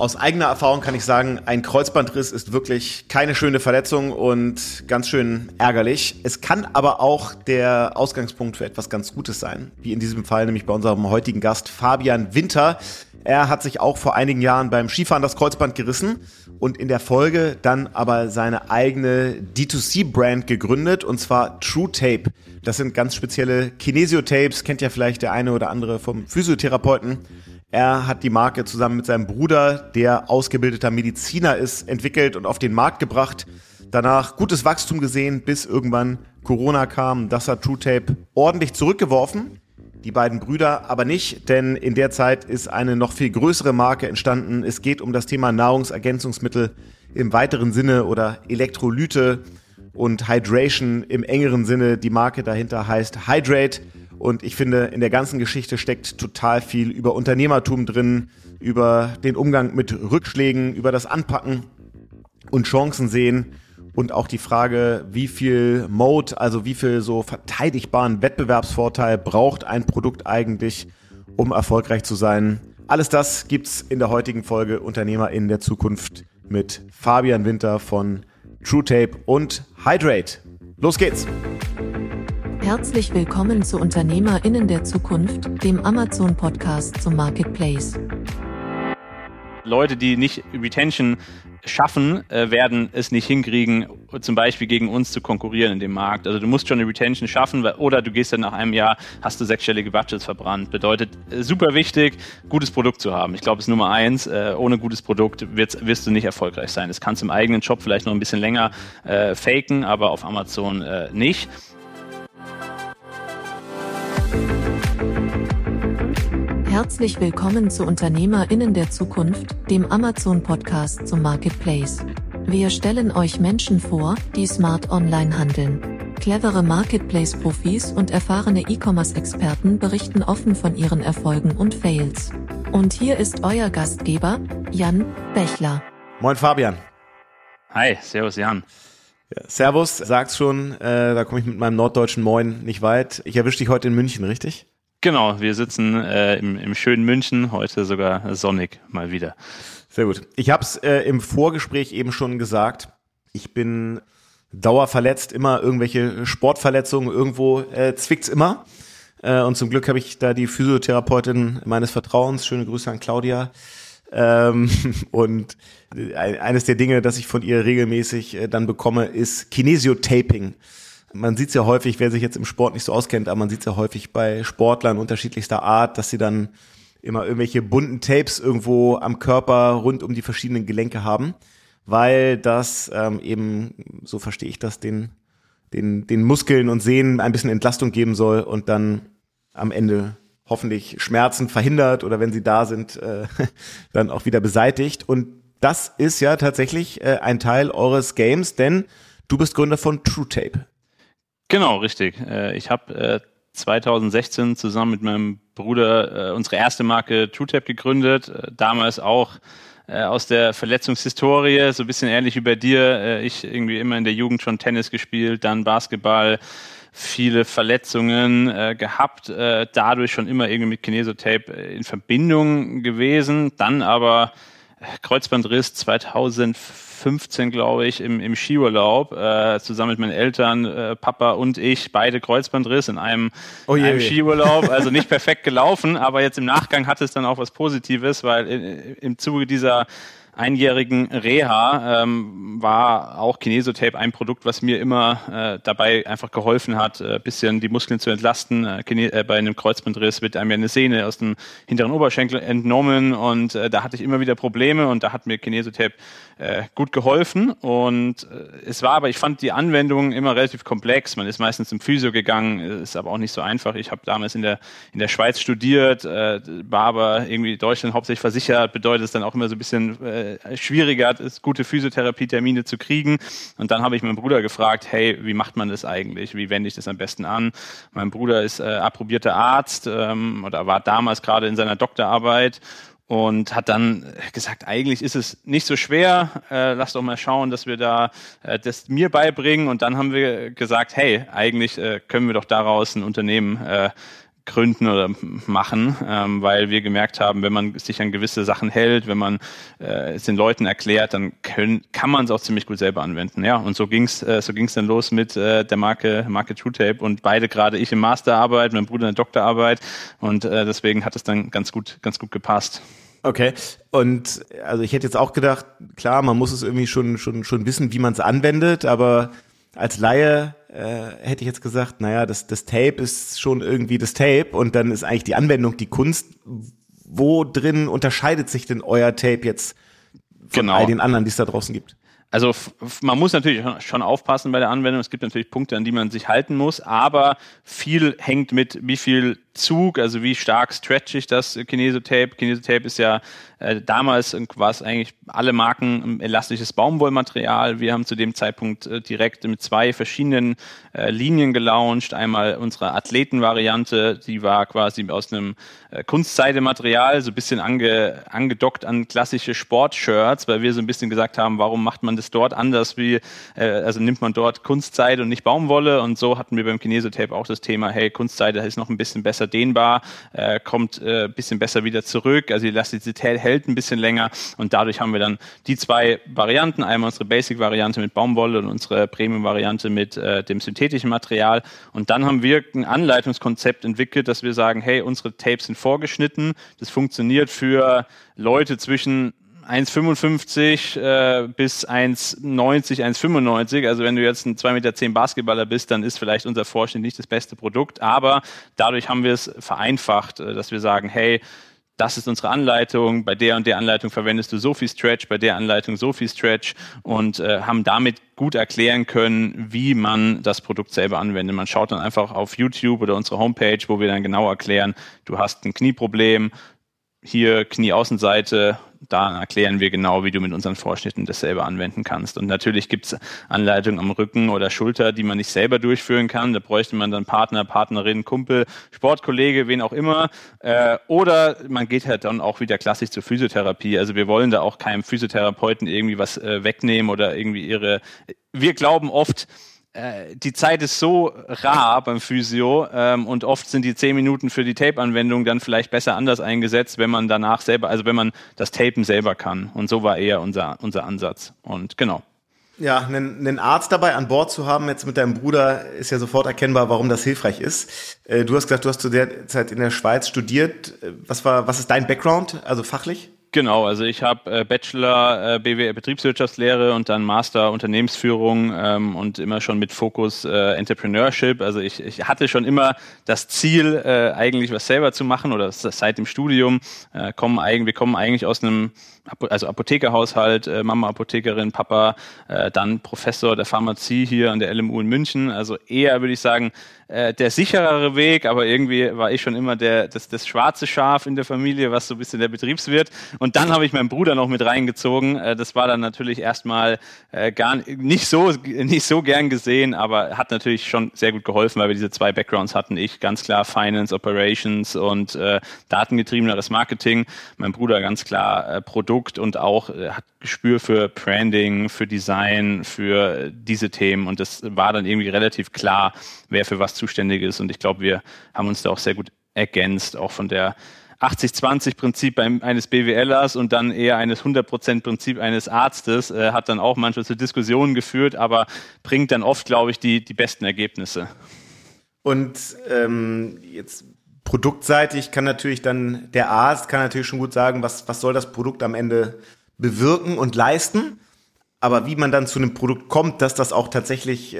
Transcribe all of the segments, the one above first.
Aus eigener Erfahrung kann ich sagen, ein Kreuzbandriss ist wirklich keine schöne Verletzung und ganz schön ärgerlich. Es kann aber auch der Ausgangspunkt für etwas ganz Gutes sein, wie in diesem Fall nämlich bei unserem heutigen Gast Fabian Winter. Er hat sich auch vor einigen Jahren beim Skifahren das Kreuzband gerissen und in der Folge dann aber seine eigene D2C-Brand gegründet, und zwar TrueTape. Das sind ganz spezielle Kinesiotapes, kennt ja vielleicht der eine oder andere vom Physiotherapeuten. Er hat die Marke zusammen mit seinem Bruder, der ausgebildeter Mediziner ist, entwickelt und auf den Markt gebracht. Danach gutes Wachstum gesehen, bis irgendwann Corona kam. Das hat TrueTape ordentlich zurückgeworfen. Die beiden Brüder aber nicht, denn in der Zeit ist eine noch viel größere Marke entstanden. Es geht um das Thema Nahrungsergänzungsmittel im weiteren Sinne oder Elektrolyte und Hydration im engeren Sinne. Die Marke dahinter heißt Hydrate. Und ich finde, in der ganzen Geschichte steckt total viel über Unternehmertum drin, über den Umgang mit Rückschlägen, über das Anpacken und Chancen sehen und auch die Frage, wie viel Moat, also wie viel so verteidigbaren Wettbewerbsvorteil braucht ein Produkt eigentlich, um erfolgreich zu sein. Alles das gibt's in der heutigen Folge Unternehmer in der Zukunft mit Fabian Winter von TrueTape und Hydrate. Los geht's! Herzlich willkommen zu UnternehmerInnen der Zukunft, dem Amazon-Podcast zum Marketplace. Leute, die nicht Retention schaffen, werden es nicht hinkriegen, zum Beispiel gegen uns zu konkurrieren in dem Markt. Also du musst schon eine Retention schaffen, oder du gehst dann nach einem Jahr, hast du 6-stellige Budgets verbrannt. Bedeutet, super wichtig, gutes Produkt zu haben. Ich glaube, es ist Nummer 1. Ohne gutes Produkt wirst du nicht erfolgreich sein. Das kannst du im eigenen Shop vielleicht noch ein bisschen länger faken, aber auf Amazon nicht. Herzlich willkommen zu UnternehmerInnen der Zukunft, dem Amazon-Podcast zum Marketplace. Wir stellen euch Menschen vor, die smart online handeln. Clevere Marketplace-Profis und erfahrene E-Commerce-Experten berichten offen von ihren Erfolgen und Fails. Und hier ist euer Gastgeber, Jan Bechler. Moin Fabian. Hi, servus Jan. Ja, servus, sag's schon, da komme ich mit meinem norddeutschen Moin nicht weit. Ich erwische dich heute in München, richtig? Genau, wir sitzen im schönen München, heute sogar sonnig mal wieder. Sehr gut. Ich habe es im Vorgespräch eben schon gesagt, ich bin dauerverletzt, immer irgendwelche Sportverletzungen, irgendwo zwickt's immer. Und zum Glück habe ich da die Physiotherapeutin meines Vertrauens, schöne Grüße an Claudia. Und eines der Dinge, das ich von ihr regelmäßig dann bekomme, ist Kinesiotaping. Man sieht es ja häufig, wer sich jetzt im Sport nicht so auskennt, aber man sieht es ja häufig bei Sportlern unterschiedlichster Art, dass sie dann immer irgendwelche bunten Tapes irgendwo am Körper rund um die verschiedenen Gelenke haben, weil das eben, so verstehe ich das, den Muskeln und Sehnen ein bisschen Entlastung geben soll und dann am Ende hoffentlich Schmerzen verhindert oder wenn sie da sind, dann auch wieder beseitigt. Und das ist ja tatsächlich ein Teil eures Games, denn du bist Gründer von TrueTape. Genau, richtig. Ich habe 2016 zusammen mit meinem Bruder unsere erste Marke TrueTape gegründet. Damals auch aus der Verletzungshistorie, so ein bisschen ähnlich wie bei dir. Ich irgendwie immer in der Jugend schon Tennis gespielt, dann Basketball, viele Verletzungen gehabt, dadurch schon immer irgendwie mit Kinesiotap in Verbindung gewesen. Dann aber Kreuzbandriss 2015, glaube ich, im Skiurlaub, zusammen mit meinen Eltern, Papa und ich, beide Kreuzbandriss in einem Skiurlaub, also nicht perfekt gelaufen, aber jetzt im Nachgang hatte es dann auch was Positives, weil im Zuge dieser einjährigen Reha war auch Kinesiotap ein Produkt, was mir immer dabei einfach geholfen hat, bisschen die Muskeln zu entlasten. Bei einem Kreuzbandriss wird einem ja eine Sehne aus dem hinteren Oberschenkel entnommen und da hatte ich immer wieder Probleme und da hat mir Kinesiotap gut geholfen und es war aber, ich fand die Anwendung immer relativ komplex. Man ist meistens zum Physio gegangen, ist aber auch nicht so einfach. Ich habe damals in der Schweiz studiert, war aber irgendwie Deutschland hauptsächlich versichert, bedeutet es dann auch immer so ein bisschen schwieriger ist, gute Physiotherapie-Termine zu kriegen. Und dann habe ich meinen Bruder gefragt, hey, wie macht man das eigentlich? Wie wende ich das am besten an? Mein Bruder ist approbierter Arzt oder war damals gerade in seiner Doktorarbeit und hat dann gesagt, eigentlich ist es nicht so schwer, lass doch mal schauen, dass wir da das mir beibringen. Und dann haben wir gesagt, hey, eigentlich können wir doch daraus ein Unternehmen gründen oder machen, weil wir gemerkt haben, wenn man sich an gewisse Sachen hält, wenn man es den Leuten erklärt, dann kann man es auch ziemlich gut selber anwenden. Ja, und so ging's dann los mit der Marke TrueTape und beide, gerade ich in Masterarbeit, mein Bruder in der Doktorarbeit, und deswegen hat es dann ganz gut gepasst. Okay, und also ich hätte jetzt auch gedacht, klar, man muss es irgendwie schon wissen, wie man es anwendet, aber als Laie hätte ich jetzt gesagt, naja, das Tape ist schon irgendwie das Tape und dann ist eigentlich die Anwendung die Kunst. Wo drin unterscheidet sich denn euer Tape jetzt von all den anderen, die es da draußen gibt? Also man muss natürlich schon aufpassen bei der Anwendung. Es gibt natürlich Punkte, an die man sich halten muss, aber viel hängt mit wie viel Zug, also wie stark stretch ich das Kinesotape. Kinesotape ist ja damals war es eigentlich alle Marken elastisches Baumwollmaterial. Wir haben zu dem Zeitpunkt direkt mit 2 verschiedenen Linien gelauncht. Einmal unsere Athletenvariante, die war quasi aus einem Kunstseidematerial, so ein bisschen angedockt an klassische Sportshirts, weil wir so ein bisschen gesagt haben, warum macht man das dort anders also nimmt man dort Kunstseide und nicht Baumwolle, und so hatten wir beim Kinesotape auch das Thema, hey, Kunstseide ist noch ein bisschen besser dehnbar, kommt ein bisschen besser wieder zurück, also die Elastizität hält ein bisschen länger, und dadurch haben wir dann die 2 Varianten, einmal unsere Basic-Variante mit Baumwolle und unsere Premium-Variante mit dem synthetischen Material, und dann haben wir ein Anleitungskonzept entwickelt, dass wir sagen, hey, unsere Tapes sind vorgeschnitten, das funktioniert für Leute zwischen 1,55 bis 1,90, 1,95. Also wenn du jetzt ein 2,10 Meter Basketballer bist, dann ist vielleicht unser Vorschnitt nicht das beste Produkt. Aber dadurch haben wir es vereinfacht, dass wir sagen, hey, das ist unsere Anleitung, bei der und der Anleitung verwendest du so viel Stretch, bei der Anleitung so viel Stretch, und haben damit gut erklären können, wie man das Produkt selber anwendet. Man schaut dann einfach auf YouTube oder unsere Homepage, wo wir dann genau erklären, du hast ein Knieproblem, hier Knieaußenseite, da erklären wir genau, wie du mit unseren Vorschnitten das selber anwenden kannst. Und natürlich gibt es Anleitungen am Rücken oder Schulter, die man nicht selber durchführen kann. Da bräuchte man dann Partner, Partnerin, Kumpel, Sportkollege, wen auch immer. Oder man geht halt dann auch wieder klassisch zur Physiotherapie. Also wir wollen da auch keinem Physiotherapeuten irgendwie was wegnehmen oder irgendwie wir glauben oft, die Zeit ist so rar beim Physio und oft sind die 10 Minuten für die Tape-Anwendung dann vielleicht besser anders eingesetzt, wenn man danach selber, also wenn man das Tapen selber kann. Und so war eher unser Ansatz. Und genau. Ja, einen Arzt dabei an Bord zu haben, jetzt mit deinem Bruder, ist ja sofort erkennbar, warum das hilfreich ist. Du hast gesagt, du hast zu der Zeit in der Schweiz studiert. Was ist dein Background, also fachlich? Genau, also ich habe Bachelor BWL Betriebswirtschaftslehre und dann Master Unternehmensführung und immer schon mit Fokus Entrepreneurship. Also ich hatte schon immer das Ziel, eigentlich was selber zu machen, oder seit dem Studium. Wir kommen eigentlich aus einem Apothekerhaushalt, Mama Apothekerin, Papa dann Professor der Pharmazie hier an der LMU in München. Also eher, würde ich sagen, der sicherere Weg, aber irgendwie war ich schon immer das schwarze Schaf in der Familie, was so ein bisschen der Betriebswirt. Und dann habe ich meinen Bruder noch mit reingezogen. Das war dann natürlich erstmal gar nicht so gern gesehen, aber hat natürlich schon sehr gut geholfen, weil wir diese 2 Backgrounds hatten. Ich ganz klar Finance, Operations und datengetriebeneres Marketing. Mein Bruder ganz klar Produkt und auch hat Gespür für Branding, für Design, für diese Themen. Und das war dann irgendwie relativ klar, wer für was zuständig ist. Und ich glaube, wir haben uns da auch sehr gut ergänzt, auch von der 80-20-Prinzip eines BWLers und dann eher eines 100%-Prinzip eines Arztes, hat dann auch manchmal zu Diskussionen geführt, aber bringt dann oft, glaube ich, die besten Ergebnisse. Und jetzt produktseitig kann natürlich dann der Arzt schon gut sagen, was soll das Produkt am Ende bewirken und leisten. Aber wie man dann zu einem Produkt kommt, dass das auch tatsächlich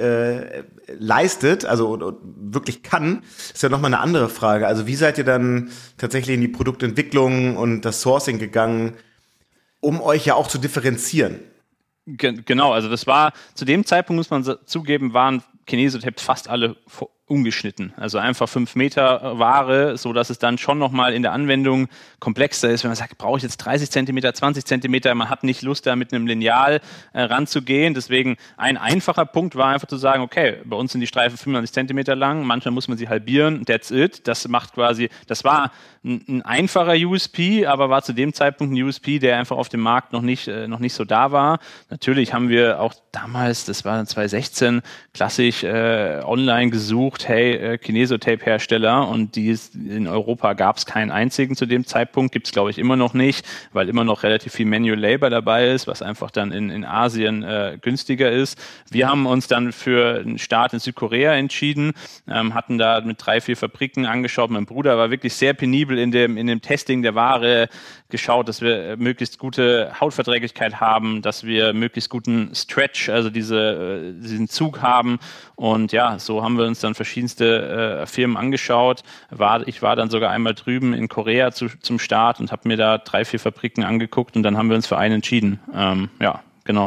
leistet, also wirklich kann, ist ja nochmal eine andere Frage. Also wie seid ihr dann tatsächlich in die Produktentwicklung und das Sourcing gegangen, um euch ja auch zu differenzieren? Genau, also das war, zu dem Zeitpunkt muss man zugeben, waren Kinesotapes fast alle umgeschnitten. Also einfach 5 Meter Ware, so dass es dann schon nochmal in der Anwendung komplexer ist, wenn man sagt, brauche ich jetzt 30 Zentimeter, 20 Zentimeter, man hat nicht Lust, da mit einem Lineal ranzugehen. Deswegen ein einfacher Punkt war einfach zu sagen, okay, bei uns sind die Streifen 95 Zentimeter lang, manchmal muss man sie halbieren, that's it. Das war ein einfacher USP, aber war zu dem Zeitpunkt ein USP, der einfach auf dem Markt noch nicht so da war. Natürlich haben wir auch damals, das war dann 2016, klassisch online gesucht, hey, Kinesotape-Hersteller, und in Europa gab es keinen einzigen zu dem Zeitpunkt, gibt es glaube ich immer noch nicht, weil immer noch relativ viel Manual Labor dabei ist, was einfach dann in Asien günstiger ist. Wir haben uns dann für einen Start in Südkorea entschieden, hatten da mit 3-4 Fabriken angeschaut. Mein Bruder war wirklich sehr penibel in dem Testing der Ware, geschaut, dass wir möglichst gute Hautverträglichkeit haben, dass wir möglichst guten Stretch, also diesen Zug haben. Und ja, so haben wir uns dann verschiedenste Firmen angeschaut. Ich war dann sogar einmal drüben in Korea zum Start und habe mir da 3-4 Fabriken angeguckt und dann haben wir uns für einen entschieden. Ja, genau.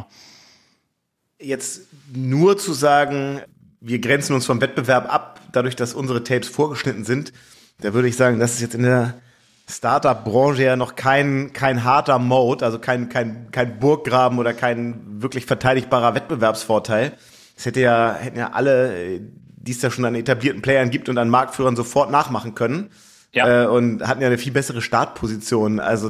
Jetzt nur zu sagen, wir grenzen uns vom Wettbewerb ab, dadurch, dass unsere Tapes vorgeschnitten sind, da würde ich sagen, das ist jetzt in der Startup-Branche ja noch kein harter Mode, also kein Burggraben oder kein wirklich verteidigbarer Wettbewerbsvorteil. Das hätten ja alle, die es da schon an etablierten Playern gibt und an Marktführern sofort nachmachen können. Ja. Und hatten ja eine viel bessere Startposition. Also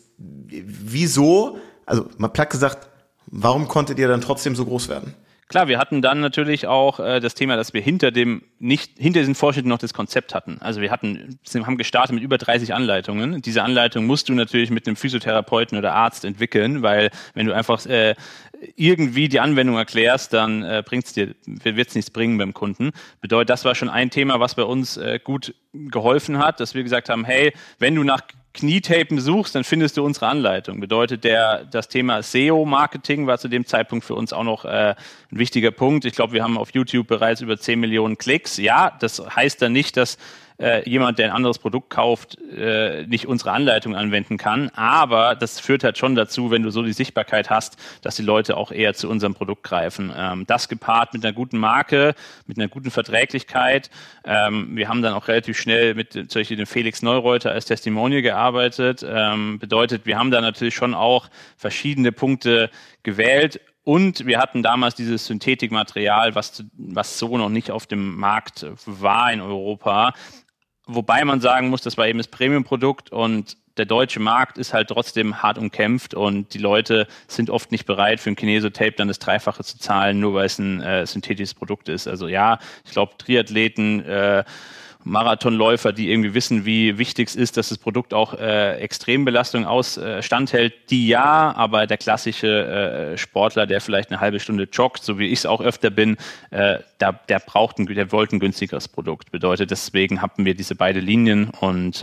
wieso, also mal platt gesagt, warum konntet ihr dann trotzdem so groß werden? Klar, wir hatten dann natürlich auch das Thema, dass wir hinter diesen Vorschnitten noch das Konzept hatten. Also wir haben gestartet mit über 30 Anleitungen. Diese Anleitung musst du natürlich mit einem Physiotherapeuten oder Arzt entwickeln, weil wenn du einfach irgendwie die Anwendung erklärst, dann wird es nichts bringen beim Kunden. Bedeutet, das war schon ein Thema, was bei uns gut geholfen hat, dass wir gesagt haben, hey, wenn du nach Knietapen suchst, dann findest du unsere Anleitung. Bedeutet, das Thema SEO-Marketing war zu dem Zeitpunkt für uns auch noch ein wichtiger Punkt. Ich glaube, wir haben auf YouTube bereits über 10 Millionen Klicks. Ja, das heißt dann nicht, dass jemand, der ein anderes Produkt kauft, nicht unsere Anleitung anwenden kann. Aber das führt halt schon dazu, wenn du so die Sichtbarkeit hast, dass die Leute auch eher zu unserem Produkt greifen. Das gepaart mit einer guten Marke, mit einer guten Verträglichkeit. Wir haben dann auch relativ schnell mit zum Beispiel dem Felix Neureuter als Testimonial gearbeitet. Bedeutet, wir haben da natürlich schon auch verschiedene Punkte gewählt. Und wir hatten damals dieses Synthetikmaterial, was so noch nicht auf dem Markt war in Europa. Wobei man sagen muss, das war eben das Premium-Produkt und der deutsche Markt ist halt trotzdem hart umkämpft und die Leute sind oft nicht bereit, für ein Kinesotape dann das Dreifache zu zahlen, nur weil es ein synthetisches Produkt ist. Also ja, ich glaube, Triathleten, Marathonläufer, die irgendwie wissen, wie wichtig es ist, dass das Produkt auch Extrembelastung standhält, die ja, aber der klassische Sportler, der vielleicht eine halbe Stunde joggt, so wie ich es auch öfter bin, der wollte ein günstigeres Produkt. Bedeutet, deswegen hatten wir diese beiden Linien und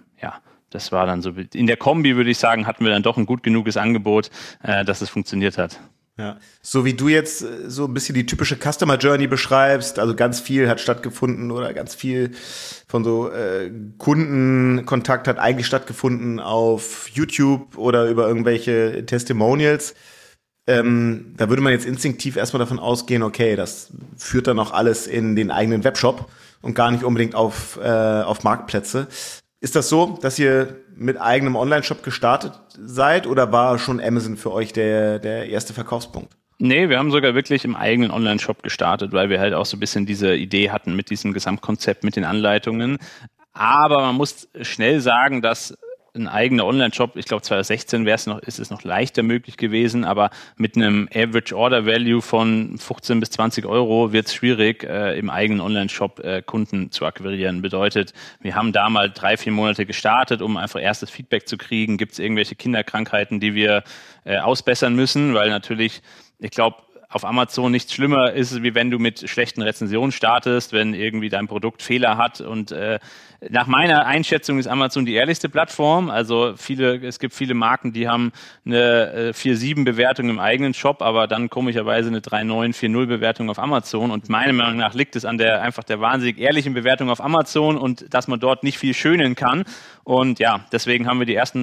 das war dann so, in der Kombi würde ich sagen, hatten wir dann doch ein gut genuges Angebot, dass es funktioniert hat. Ja, so wie du jetzt so ein bisschen die typische Customer Journey beschreibst, also ganz viel hat stattgefunden oder ganz viel von so Kundenkontakt hat eigentlich stattgefunden auf YouTube oder über irgendwelche Testimonials. Da würde man jetzt instinktiv erstmal davon ausgehen, okay, das führt dann auch alles in den eigenen Webshop und gar nicht unbedingt auf Marktplätze. Ist das so, dass ihr mit eigenem Online-Shop gestartet seid oder war schon Amazon für euch der erste Verkaufspunkt? Nee, wir haben sogar wirklich im eigenen Online-Shop gestartet, weil wir halt auch so ein bisschen diese Idee hatten mit diesem Gesamtkonzept, mit den Anleitungen. Aber man muss schnell sagen, dass ein eigener Online-Shop, ich glaube 2016 ist es noch leichter möglich gewesen, aber mit einem Average Order Value von 15 bis 20 Euro wird es schwierig, im eigenen Online-Shop Kunden zu akquirieren. Bedeutet, wir haben da mal 3-4 Monate gestartet, um einfach erstes Feedback zu kriegen. Gibt es irgendwelche Kinderkrankheiten, die wir ausbessern müssen? Weil natürlich, ich glaube, auf Amazon nichts schlimmer ist, wie wenn du mit schlechten Rezensionen startest, wenn irgendwie dein Produkt Fehler hat. Und nach meiner Einschätzung ist Amazon die ehrlichste Plattform. Also es gibt viele Marken, die haben eine 4.7 Bewertung im eigenen Shop, aber dann komischerweise eine 3.9, 4.0 Bewertung auf Amazon. Und meiner Meinung nach liegt es an einfach der wahnsinnig ehrlichen Bewertung auf Amazon und dass man dort nicht viel schönen kann. Und ja, deswegen haben wir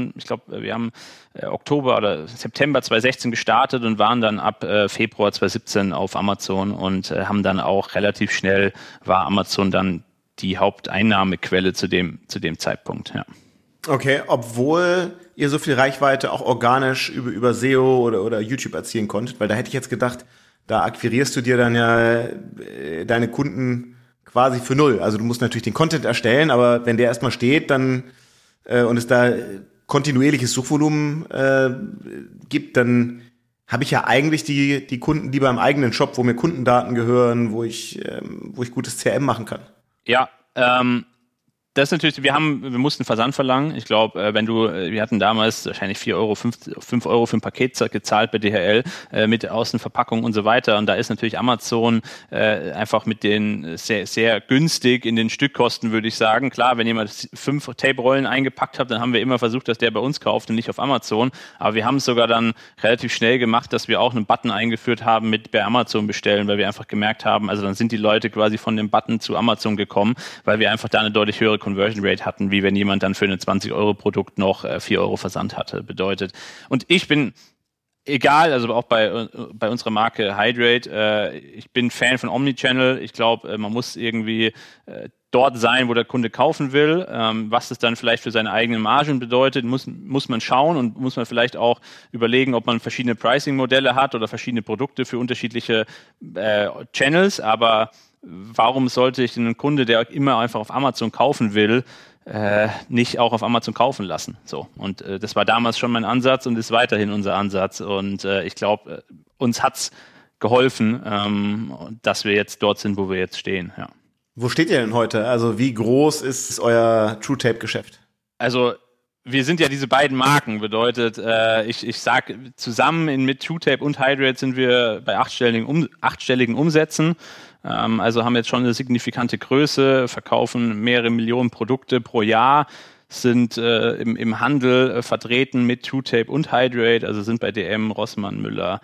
wir haben Oktober oder September 2016 gestartet und waren dann ab Februar 2017 auf Amazon und haben dann auch relativ schnell, war Amazon dann die Haupteinnahmequelle zu dem Zeitpunkt, ja. Okay, obwohl ihr so viel Reichweite auch organisch über SEO oder YouTube erzielen konntet, weil da hätte ich jetzt gedacht, da akquirierst du dir dann ja deine Kunden quasi für null. Also du musst natürlich den Content erstellen, aber wenn der erstmal steht, dann und es da kontinuierliches Suchvolumen gibt, dann habe ich ja eigentlich die Kunden lieber im eigenen Shop, wo mir Kundendaten gehören, wo ich gutes CRM machen kann. Ja, das ist natürlich, wir mussten Versand verlangen. Ich glaube, wir hatten damals wahrscheinlich 5 Euro für ein Paket gezahlt bei DHL mit Außenverpackung und so weiter. Und da ist natürlich Amazon einfach mit den sehr, sehr günstig in den Stückkosten, würde ich sagen. Klar, wenn jemand 5 Tape-Rollen eingepackt hat, dann haben wir immer versucht, dass der bei uns kauft und nicht auf Amazon. Aber wir haben es sogar dann relativ schnell gemacht, dass wir auch einen Button eingeführt haben mit bei Amazon bestellen, weil wir einfach gemerkt haben, also dann sind die Leute quasi von dem Button zu Amazon gekommen, weil wir einfach da eine deutlich höhere Conversion Rate hatten, wie wenn jemand dann für ein 20-Euro-Produkt noch 4 Euro Versand hatte, bedeutet. Und ich bin, egal, also auch bei unserer Marke Hydrate, ich bin Fan von Omnichannel. Ich glaube, man muss irgendwie dort sein, wo der Kunde kaufen will. Was das dann vielleicht für seine eigenen Margen bedeutet, muss man schauen und muss man vielleicht auch überlegen, ob man verschiedene Pricing-Modelle hat oder verschiedene Produkte für unterschiedliche Channels, aber warum sollte ich einen Kunde, der immer einfach auf Amazon kaufen will, nicht auch auf Amazon kaufen lassen? So. Und das war damals schon mein Ansatz und ist weiterhin unser Ansatz. Und ich glaube, uns hat's geholfen, dass wir jetzt dort sind, wo wir jetzt stehen. Ja. Wo steht ihr denn heute? Also wie groß ist euer TrueTape-Geschäft? Also wir sind ja diese beiden Marken, bedeutet, ich sage zusammen mit TrueTape und Hydrate sind wir bei achtstelligen Umsätzen. Also haben jetzt schon eine signifikante Größe, verkaufen mehrere Millionen Produkte pro Jahr, sind im Handel vertreten mit TrueTape und Hydrate, also sind bei DM, Rossmann, Müller,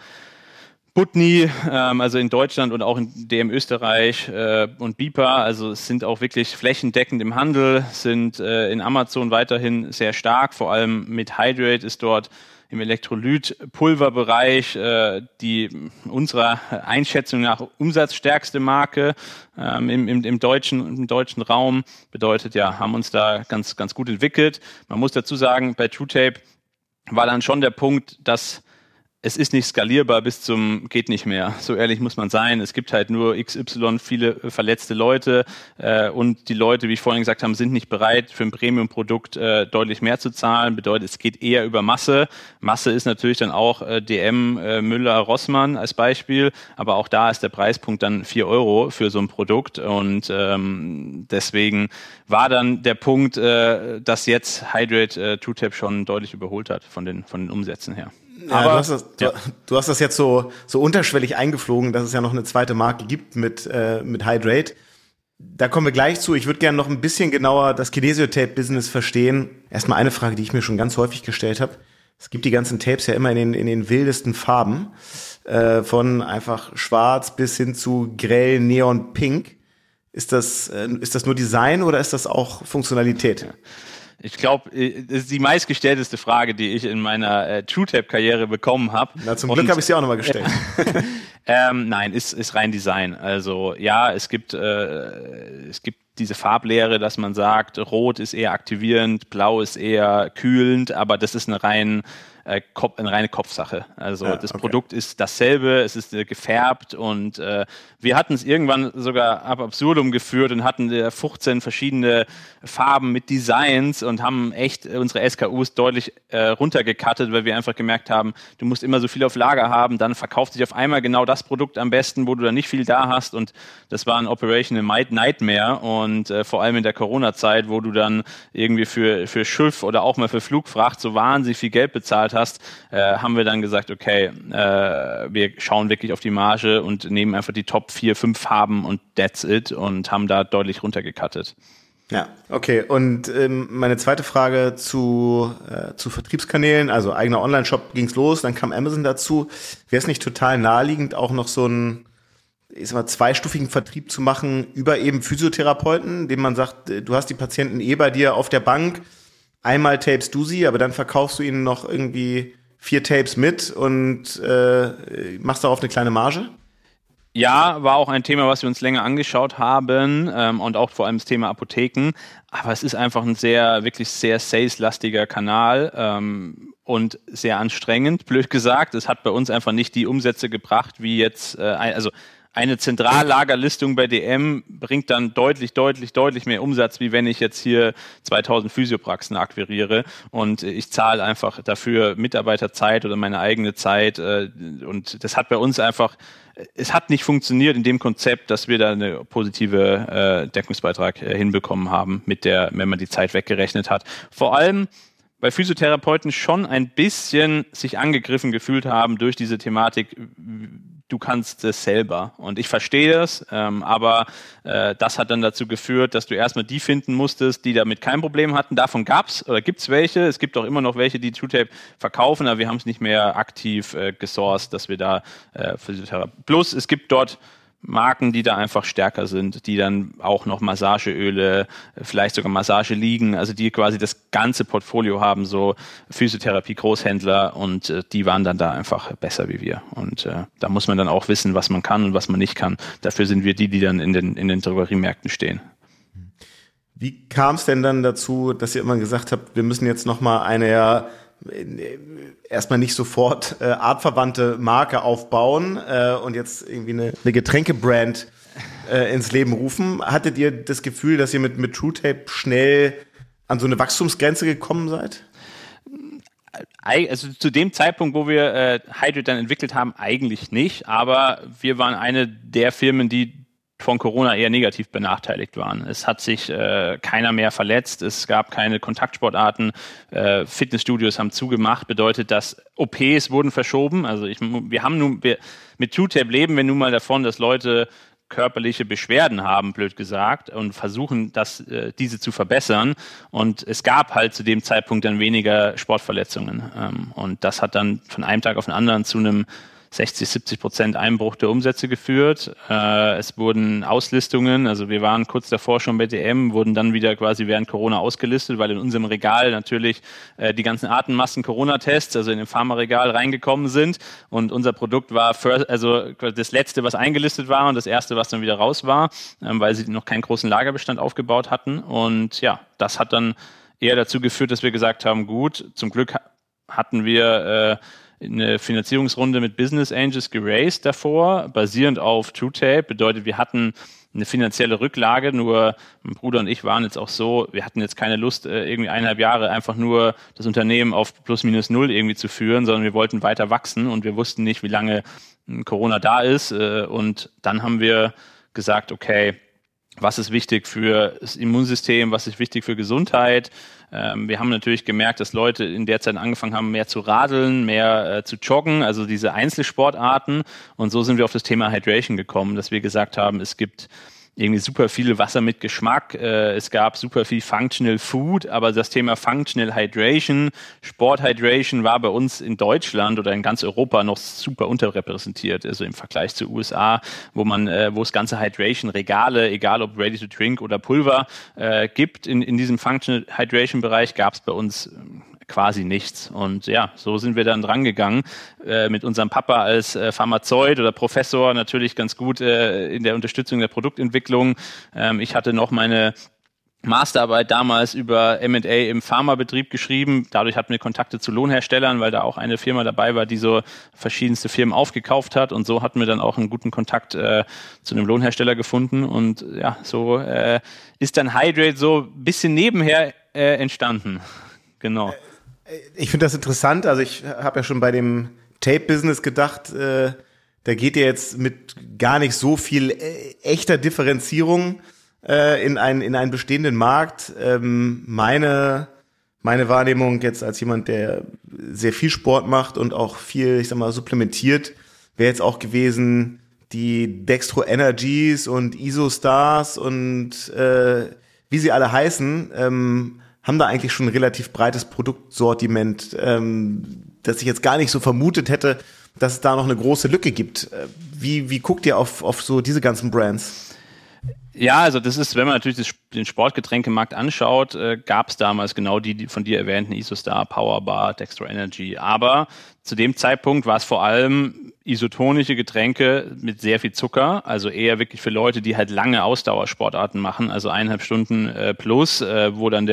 Butni, also in Deutschland und auch in DM Österreich und Bipa, also es sind auch wirklich flächendeckend im Handel, sind in Amazon weiterhin sehr stark, vor allem mit Hydrate ist dort im Elektrolytpulverbereich die unserer Einschätzung nach umsatzstärkste Marke im deutschen Raum. Bedeutet ja, haben uns da ganz gut entwickelt. Man muss dazu sagen, bei TrueTape war dann schon der Punkt, dass es ist nicht skalierbar bis zum geht nicht mehr. So ehrlich muss man sein. Es gibt halt nur XY viele verletzte Leute und die Leute, wie ich vorhin gesagt habe, sind nicht bereit, für ein Premium-Produkt deutlich mehr zu zahlen. Bedeutet, es geht eher über Masse. Masse ist natürlich dann auch DM, Müller, Rossmann als Beispiel. Aber auch da ist der Preispunkt dann 4 Euro für so ein Produkt. Und deswegen war dann der Punkt, dass jetzt Hydrate TrueTape schon deutlich überholt hat von den Umsätzen her. Ja, aber du hast das jetzt so unterschwellig eingeflogen, dass es ja noch eine zweite Marke gibt mit Hydrate. Da kommen wir gleich zu. Ich würde gerne noch ein bisschen genauer das Kinesio-Tape-Business verstehen. Erstmal eine Frage, die ich mir schon ganz häufig gestellt habe. Es gibt die ganzen Tapes ja immer in den wildesten Farben. Von einfach schwarz bis hin zu grell, neon, pink. Ist das nur Design oder ist das auch Funktionalität? Ja. Ich glaube, das ist die meistgestellteste Frage, die ich in meiner TrueTape-Karriere bekommen habe. Na, zum Glück habe ich sie auch nochmal gestellt. Nein, ist rein Design. Also ja, es gibt diese Farblehre, dass man sagt, Rot ist eher aktivierend, Blau ist eher kühlend, aber das ist eine reine Kopfsache. Also ja, das Produkt ist dasselbe, es ist gefärbt und wir hatten es irgendwann sogar ab absurdum geführt und hatten 15 verschiedene Farben mit Designs und haben echt unsere SKUs deutlich runtergecuttet, weil wir einfach gemerkt haben, du musst immer so viel auf Lager haben, dann verkauft sich auf einmal genau das Produkt am besten, wo du dann nicht viel da hast und das war ein Operational Nightmare und vor allem in der Corona-Zeit, wo du dann irgendwie für Schiff oder auch mal für Flugfracht so wahnsinnig viel Geld bezahlt hast, haben wir dann gesagt, okay, wir schauen wirklich auf die Marge und nehmen einfach die Top 4, 5 Farben und that's it und haben da deutlich runtergecuttet. Ja, okay. Und meine zweite Frage zu Vertriebskanälen, also eigener Online-Shop ging's los, dann kam Amazon dazu. Wäre es nicht total naheliegend, auch noch so einen, ich sag mal, zweistufigen Vertrieb zu machen über eben Physiotherapeuten, dem man sagt, du hast die Patienten bei dir auf der Bank, einmal tapest du sie, aber dann verkaufst du ihnen noch irgendwie 4 Tapes mit und machst darauf eine kleine Marge? Ja, war auch ein Thema, was wir uns länger angeschaut haben und auch vor allem das Thema Apotheken. Aber es ist einfach ein wirklich sehr sales-lastiger Kanal und sehr anstrengend, blöd gesagt. Es hat bei uns einfach nicht die Umsätze gebracht, wie jetzt, also eine Zentrallagerlistung bei DM bringt dann deutlich mehr Umsatz, wie wenn ich jetzt hier 2000 Physiopraxen akquiriere und ich zahle einfach dafür Mitarbeiterzeit oder meine eigene Zeit und das hat bei uns einfach, es hat nicht funktioniert in dem Konzept, dass wir da eine positive Deckungsbeitrag hinbekommen haben, wenn man die Zeit weggerechnet hat. Vor allem bei Physiotherapeuten schon ein bisschen sich angegriffen gefühlt haben durch diese Thematik, du kannst es selber. Und ich verstehe das, aber das hat dann dazu geführt, dass du erstmal die finden musstest, die damit kein Problem hatten. Davon gibt's welche. Es gibt auch immer noch welche, die TrueTape verkaufen, aber wir haben es nicht mehr aktiv gesourced, dass wir da Physiotherapie. Plus es gibt dort Marken, die da einfach stärker sind, die dann auch noch Massageöle, vielleicht sogar Massageliegen, also die quasi das ganze Portfolio haben, so Physiotherapie-Großhändler und die waren dann da einfach besser wie wir. Und da muss man dann auch wissen, was man kann und was man nicht kann. Dafür sind wir die dann in den Drogeriemärkten stehen. Wie kam es denn dann dazu, dass ihr immer gesagt habt, wir müssen jetzt nochmal eine erstmal nicht sofort artverwandte Marke aufbauen und jetzt irgendwie eine Getränkebrand ins Leben rufen? Hattet ihr das Gefühl, dass ihr mit TrueTape schnell an so eine Wachstumsgrenze gekommen seid? Also zu dem Zeitpunkt, wo wir Hydrate dann entwickelt haben, eigentlich nicht, aber wir waren eine der Firmen, die von Corona eher negativ benachteiligt waren. Es hat sich keiner mehr verletzt, es gab keine Kontaktsportarten, Fitnessstudios haben zugemacht, bedeutet, dass OPs wurden verschoben. Also mit TrueTape leben wir nun mal davon, dass Leute körperliche Beschwerden haben, blöd gesagt, und versuchen, diese zu verbessern. Und es gab halt zu dem Zeitpunkt dann weniger Sportverletzungen. Und das hat dann von einem Tag auf den anderen zu einem 60-70% Einbruch der Umsätze geführt. Es wurden Auslistungen, also wir waren kurz davor schon bei DM, wurden dann wieder quasi während Corona ausgelistet, weil in unserem Regal natürlich die ganzen Atemmassen Corona-Tests, also in dem Pharmaregal reingekommen sind und unser Produkt war das letzte, was eingelistet war und das erste, was dann wieder raus war, weil sie noch keinen großen Lagerbestand aufgebaut hatten. Und ja, das hat dann eher dazu geführt, dass wir gesagt haben, gut, zum Glück hatten wir eine Finanzierungsrunde mit Business Angels geraced davor, basierend auf TrueTape. Bedeutet, wir hatten eine finanzielle Rücklage, nur mein Bruder und ich waren jetzt auch so, wir hatten jetzt keine Lust, irgendwie 1,5 Jahre einfach nur das Unternehmen auf plus minus null irgendwie zu führen, sondern wir wollten weiter wachsen und wir wussten nicht, wie lange Corona da ist. Und dann haben wir gesagt, okay, was ist wichtig für das Immunsystem, was ist wichtig für Gesundheit. Wir haben natürlich gemerkt, dass Leute in der Zeit angefangen haben, mehr zu radeln, mehr zu joggen, also diese Einzelsportarten. Und so sind wir auf das Thema Hydration gekommen, dass wir gesagt haben, es gibt irgendwie super viel Wasser mit Geschmack, es gab super viel Functional Food, aber das Thema Functional Hydration, Sport-Hydration war bei uns in Deutschland oder in ganz Europa noch super unterrepräsentiert, also im Vergleich zu USA, wo es ganze Hydration-Regale, egal ob Ready to Drink oder Pulver, gibt. In diesem Functional Hydration-Bereich gab es bei uns quasi nichts. Und ja, so sind wir dann dran gegangen, mit unserem Papa als Pharmazeut oder Professor natürlich ganz gut in der Unterstützung der Produktentwicklung. Ich hatte noch meine Masterarbeit damals über M&A im Pharmabetrieb geschrieben. Dadurch hatten wir Kontakte zu Lohnherstellern, weil da auch eine Firma dabei war, die so verschiedenste Firmen aufgekauft hat. Und so hatten wir dann auch einen guten Kontakt zu einem Lohnhersteller gefunden. Und ja, so ist dann Hydrate so ein bisschen nebenher entstanden. Genau. Ich finde das interessant. Also ich habe ja schon bei dem Tape-Business gedacht, da geht ihr jetzt mit gar nicht so viel echter Differenzierung in einen bestehenden Markt. Meine Wahrnehmung jetzt als jemand, der sehr viel Sport macht und auch viel, ich sag mal, supplementiert, wäre jetzt auch gewesen, die Dextro Energies und Isostars und wie sie alle heißen, haben da eigentlich schon ein relativ breites Produktsortiment, dass ich jetzt gar nicht so vermutet hätte, dass es da noch eine große Lücke gibt. Wie guckt ihr auf so diese ganzen Brands? Ja, also das ist, wenn man natürlich den Sportgetränkemarkt anschaut, gab es damals genau die von dir erwähnten Isostar, Powerbar, Dextro Energy. Aber zu dem Zeitpunkt war es vor allem isotonische Getränke mit sehr viel Zucker, also eher wirklich für Leute, die halt lange Ausdauersportarten machen, also 1,5 Stunden plus, wo dann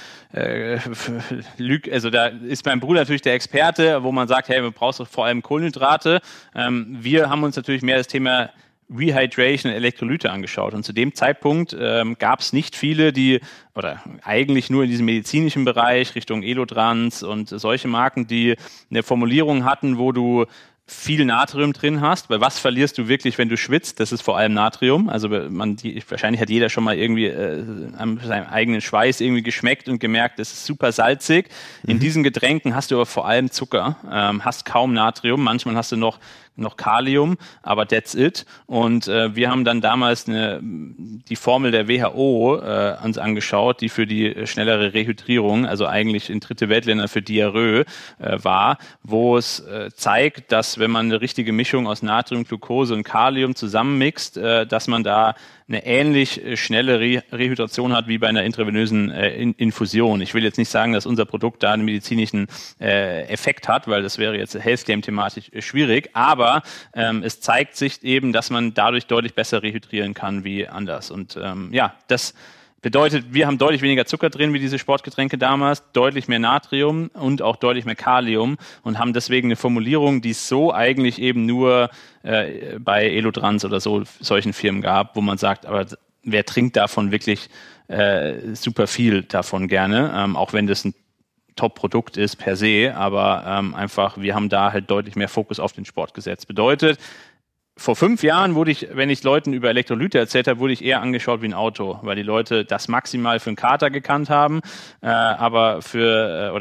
also da ist mein Bruder natürlich der Experte, wo man sagt, hey, man braucht vor allem Kohlenhydrate. Wir haben uns natürlich mehr das Thema Rehydration, Elektrolyte angeschaut. Und zu dem Zeitpunkt gab es nicht viele, oder eigentlich nur in diesem medizinischen Bereich, Richtung Elotrans und solche Marken, die eine Formulierung hatten, wo du viel Natrium drin hast, weil was verlierst du wirklich, wenn du schwitzt? Das ist vor allem Natrium. Also wahrscheinlich hat jeder schon mal irgendwie an seinem eigenen Schweiß irgendwie geschmeckt und gemerkt, das ist super salzig. In diesen Getränken hast du aber vor allem Zucker, hast kaum Natrium, manchmal hast du noch Kalium, aber that's it. Und wir haben dann damals die Formel der WHO uns angeschaut, die für die schnellere Rehydrierung, also eigentlich in dritte Weltländer für Diarrhoe war, wo es zeigt, dass wenn man eine richtige Mischung aus Natrium, Glucose und Kalium zusammenmixt, dass man da eine ähnlich schnelle Rehydration hat wie bei einer intravenösen Infusion. Ich will jetzt nicht sagen, dass unser Produkt da einen medizinischen Effekt hat, weil das wäre jetzt Healthcare-thematisch schwierig, aber es zeigt sich eben, dass man dadurch deutlich besser rehydrieren kann wie anders. Und das bedeutet, wir haben deutlich weniger Zucker drin wie diese Sportgetränke damals, deutlich mehr Natrium und auch deutlich mehr Kalium und haben deswegen eine Formulierung, die es so eigentlich eben nur bei Elotrans oder solchen Firmen gab, wo man sagt, aber wer trinkt davon wirklich super viel davon gerne, auch wenn das ein Top-Produkt ist per se, aber einfach, wir haben da halt deutlich mehr Fokus auf den Sport gesetzt. Bedeutet, vor 5 Jahren wenn ich Leuten über Elektrolyte erzählt habe, wurde ich eher angeschaut wie ein Auto, weil die Leute das maximal für einen Kater gekannt haben, aber für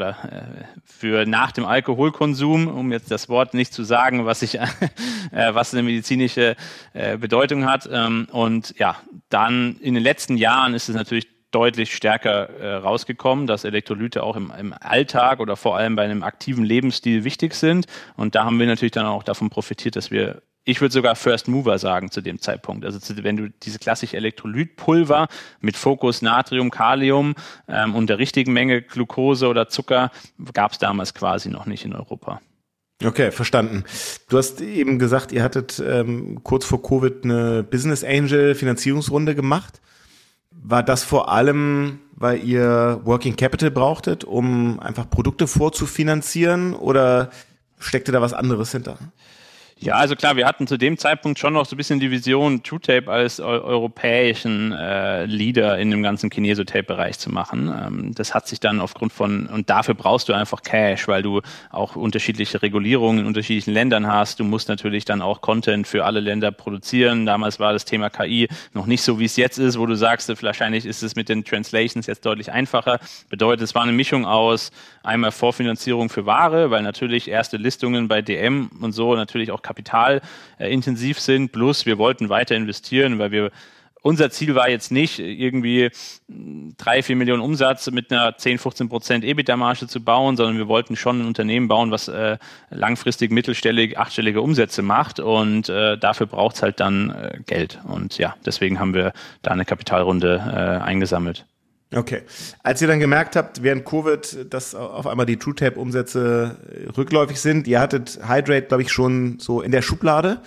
nach dem Alkoholkonsum, um jetzt das Wort nicht zu sagen, was eine medizinische Bedeutung hat. Und ja, dann in den letzten Jahren ist es natürlich deutlich stärker rausgekommen, dass Elektrolyte auch im Alltag oder vor allem bei einem aktiven Lebensstil wichtig sind. Und da haben wir natürlich dann auch davon profitiert, dass ich würde sogar First Mover sagen zu dem Zeitpunkt. Also wenn du diese klassische Elektrolytpulver mit Fokus Natrium, Kalium und der richtigen Menge Glucose oder Zucker gab es damals quasi noch nicht in Europa. Okay, verstanden. Du hast eben gesagt, ihr hattet kurz vor Covid eine Business Angel Finanzierungsrunde gemacht. War das vor allem, weil ihr Working Capital brauchtet, um einfach Produkte vorzufinanzieren, oder steckte da was anderes hinter? Ja, also klar, wir hatten zu dem Zeitpunkt schon noch so ein bisschen die Vision, TrueTape als europäischen Leader in dem ganzen Kinesotape-Bereich zu machen. Das hat sich dann und dafür brauchst du einfach Cash, weil du auch unterschiedliche Regulierungen in unterschiedlichen Ländern hast. Du musst natürlich dann auch Content für alle Länder produzieren. Damals war das Thema KI noch nicht so, wie es jetzt ist, wo du sagst, wahrscheinlich ist es mit den Translations jetzt deutlich einfacher. Bedeutet, es war eine Mischung aus einmal Vorfinanzierung für Ware, weil natürlich erste Listungen bei DM und so natürlich auch kapitalintensiv sind, plus wir wollten weiter investieren, weil unser Ziel war jetzt nicht, irgendwie 3-4 Millionen Umsatz mit einer 10-15% EBITDA-Marge zu bauen, sondern wir wollten schon ein Unternehmen bauen, was langfristig mittelstellig, 8-stellige Umsätze macht, und dafür braucht es halt dann Geld. Und ja, deswegen haben wir da eine Kapitalrunde eingesammelt. Okay. Als ihr dann gemerkt habt, während Covid, dass auf einmal die TrueTape-Umsätze rückläufig sind, ihr hattet Hydrate, glaube ich, schon so in der Schublade,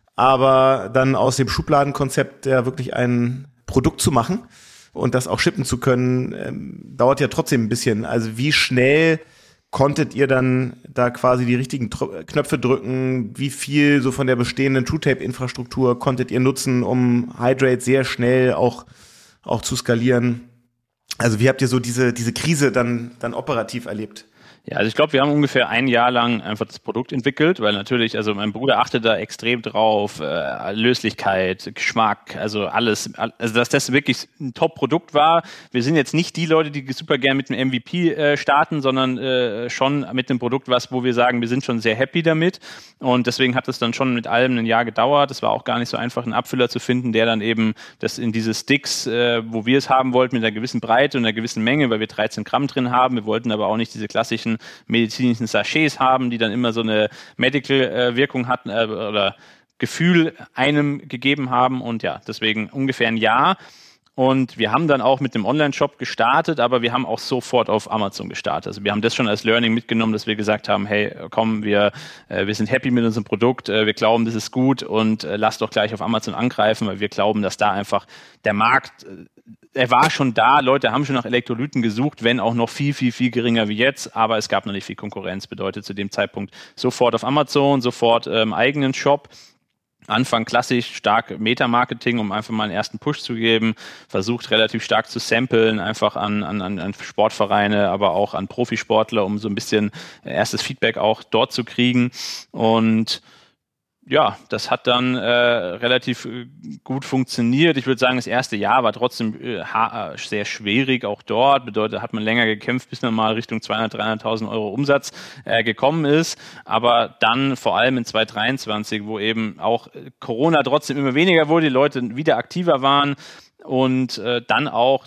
aber dann aus dem Schubladenkonzept ja wirklich ein Produkt zu machen und das auch shippen zu können, dauert ja trotzdem ein bisschen. Also wie schnell konntet ihr dann da quasi die richtigen Knöpfe drücken? Wie viel so von der bestehenden TrueTape-Infrastruktur konntet ihr nutzen, um Hydrate sehr schnell auch zu skalieren? Also wie habt ihr so diese Krise dann operativ erlebt? Ja, also ich glaube, wir haben ungefähr 1 Jahr lang einfach das Produkt entwickelt, weil natürlich, also mein Bruder achtet da extrem drauf, Löslichkeit, Geschmack, also alles, also dass das wirklich ein Top-Produkt war. Wir sind jetzt nicht die Leute, die super gern mit einem MVP starten, sondern schon mit einem Produkt, wo wir sagen, wir sind schon sehr happy damit, und deswegen hat es dann schon mit allem 1 Jahr gedauert. Es war auch gar nicht so einfach, einen Abfüller zu finden, der dann eben das in diese Sticks, wo wir es haben wollten, mit einer gewissen Breite und einer gewissen Menge, weil wir 13 Gramm drin haben. Wir wollten aber auch nicht diese klassischen medizinischen Sachets haben, die dann immer so eine Medical-Wirkung hatten oder Gefühl einem gegeben haben, und ja, deswegen ungefähr 1 Jahr. Und wir haben dann auch mit dem Online-Shop gestartet, aber wir haben auch sofort auf Amazon gestartet. Also wir haben das schon als Learning mitgenommen, dass wir gesagt haben, hey, komm, wir sind happy mit unserem Produkt, wir glauben, das ist gut, und lass doch gleich auf Amazon angreifen, weil wir glauben, dass da einfach der Markt, er war schon da, Leute haben schon nach Elektrolyten gesucht, wenn auch noch viel, viel, viel geringer wie jetzt, aber es gab noch nicht viel Konkurrenz, bedeutet zu dem Zeitpunkt sofort auf Amazon, sofort im eigenen Shop. Anfang klassisch stark Meta-Marketing, um einfach mal einen ersten Push zu geben, versucht relativ stark zu samplen, einfach an Sportvereine, aber auch an Profisportler, um so ein bisschen erstes Feedback auch dort zu kriegen. Und ja, das hat dann relativ gut funktioniert. Ich würde sagen, das erste Jahr war trotzdem sehr schwierig, auch dort. Bedeutet, hat man länger gekämpft, bis man mal Richtung 200.000, 300.000 Euro Umsatz gekommen ist. Aber dann vor allem in 2023, wo eben auch Corona trotzdem immer weniger wurde, die Leute wieder aktiver waren und dann auch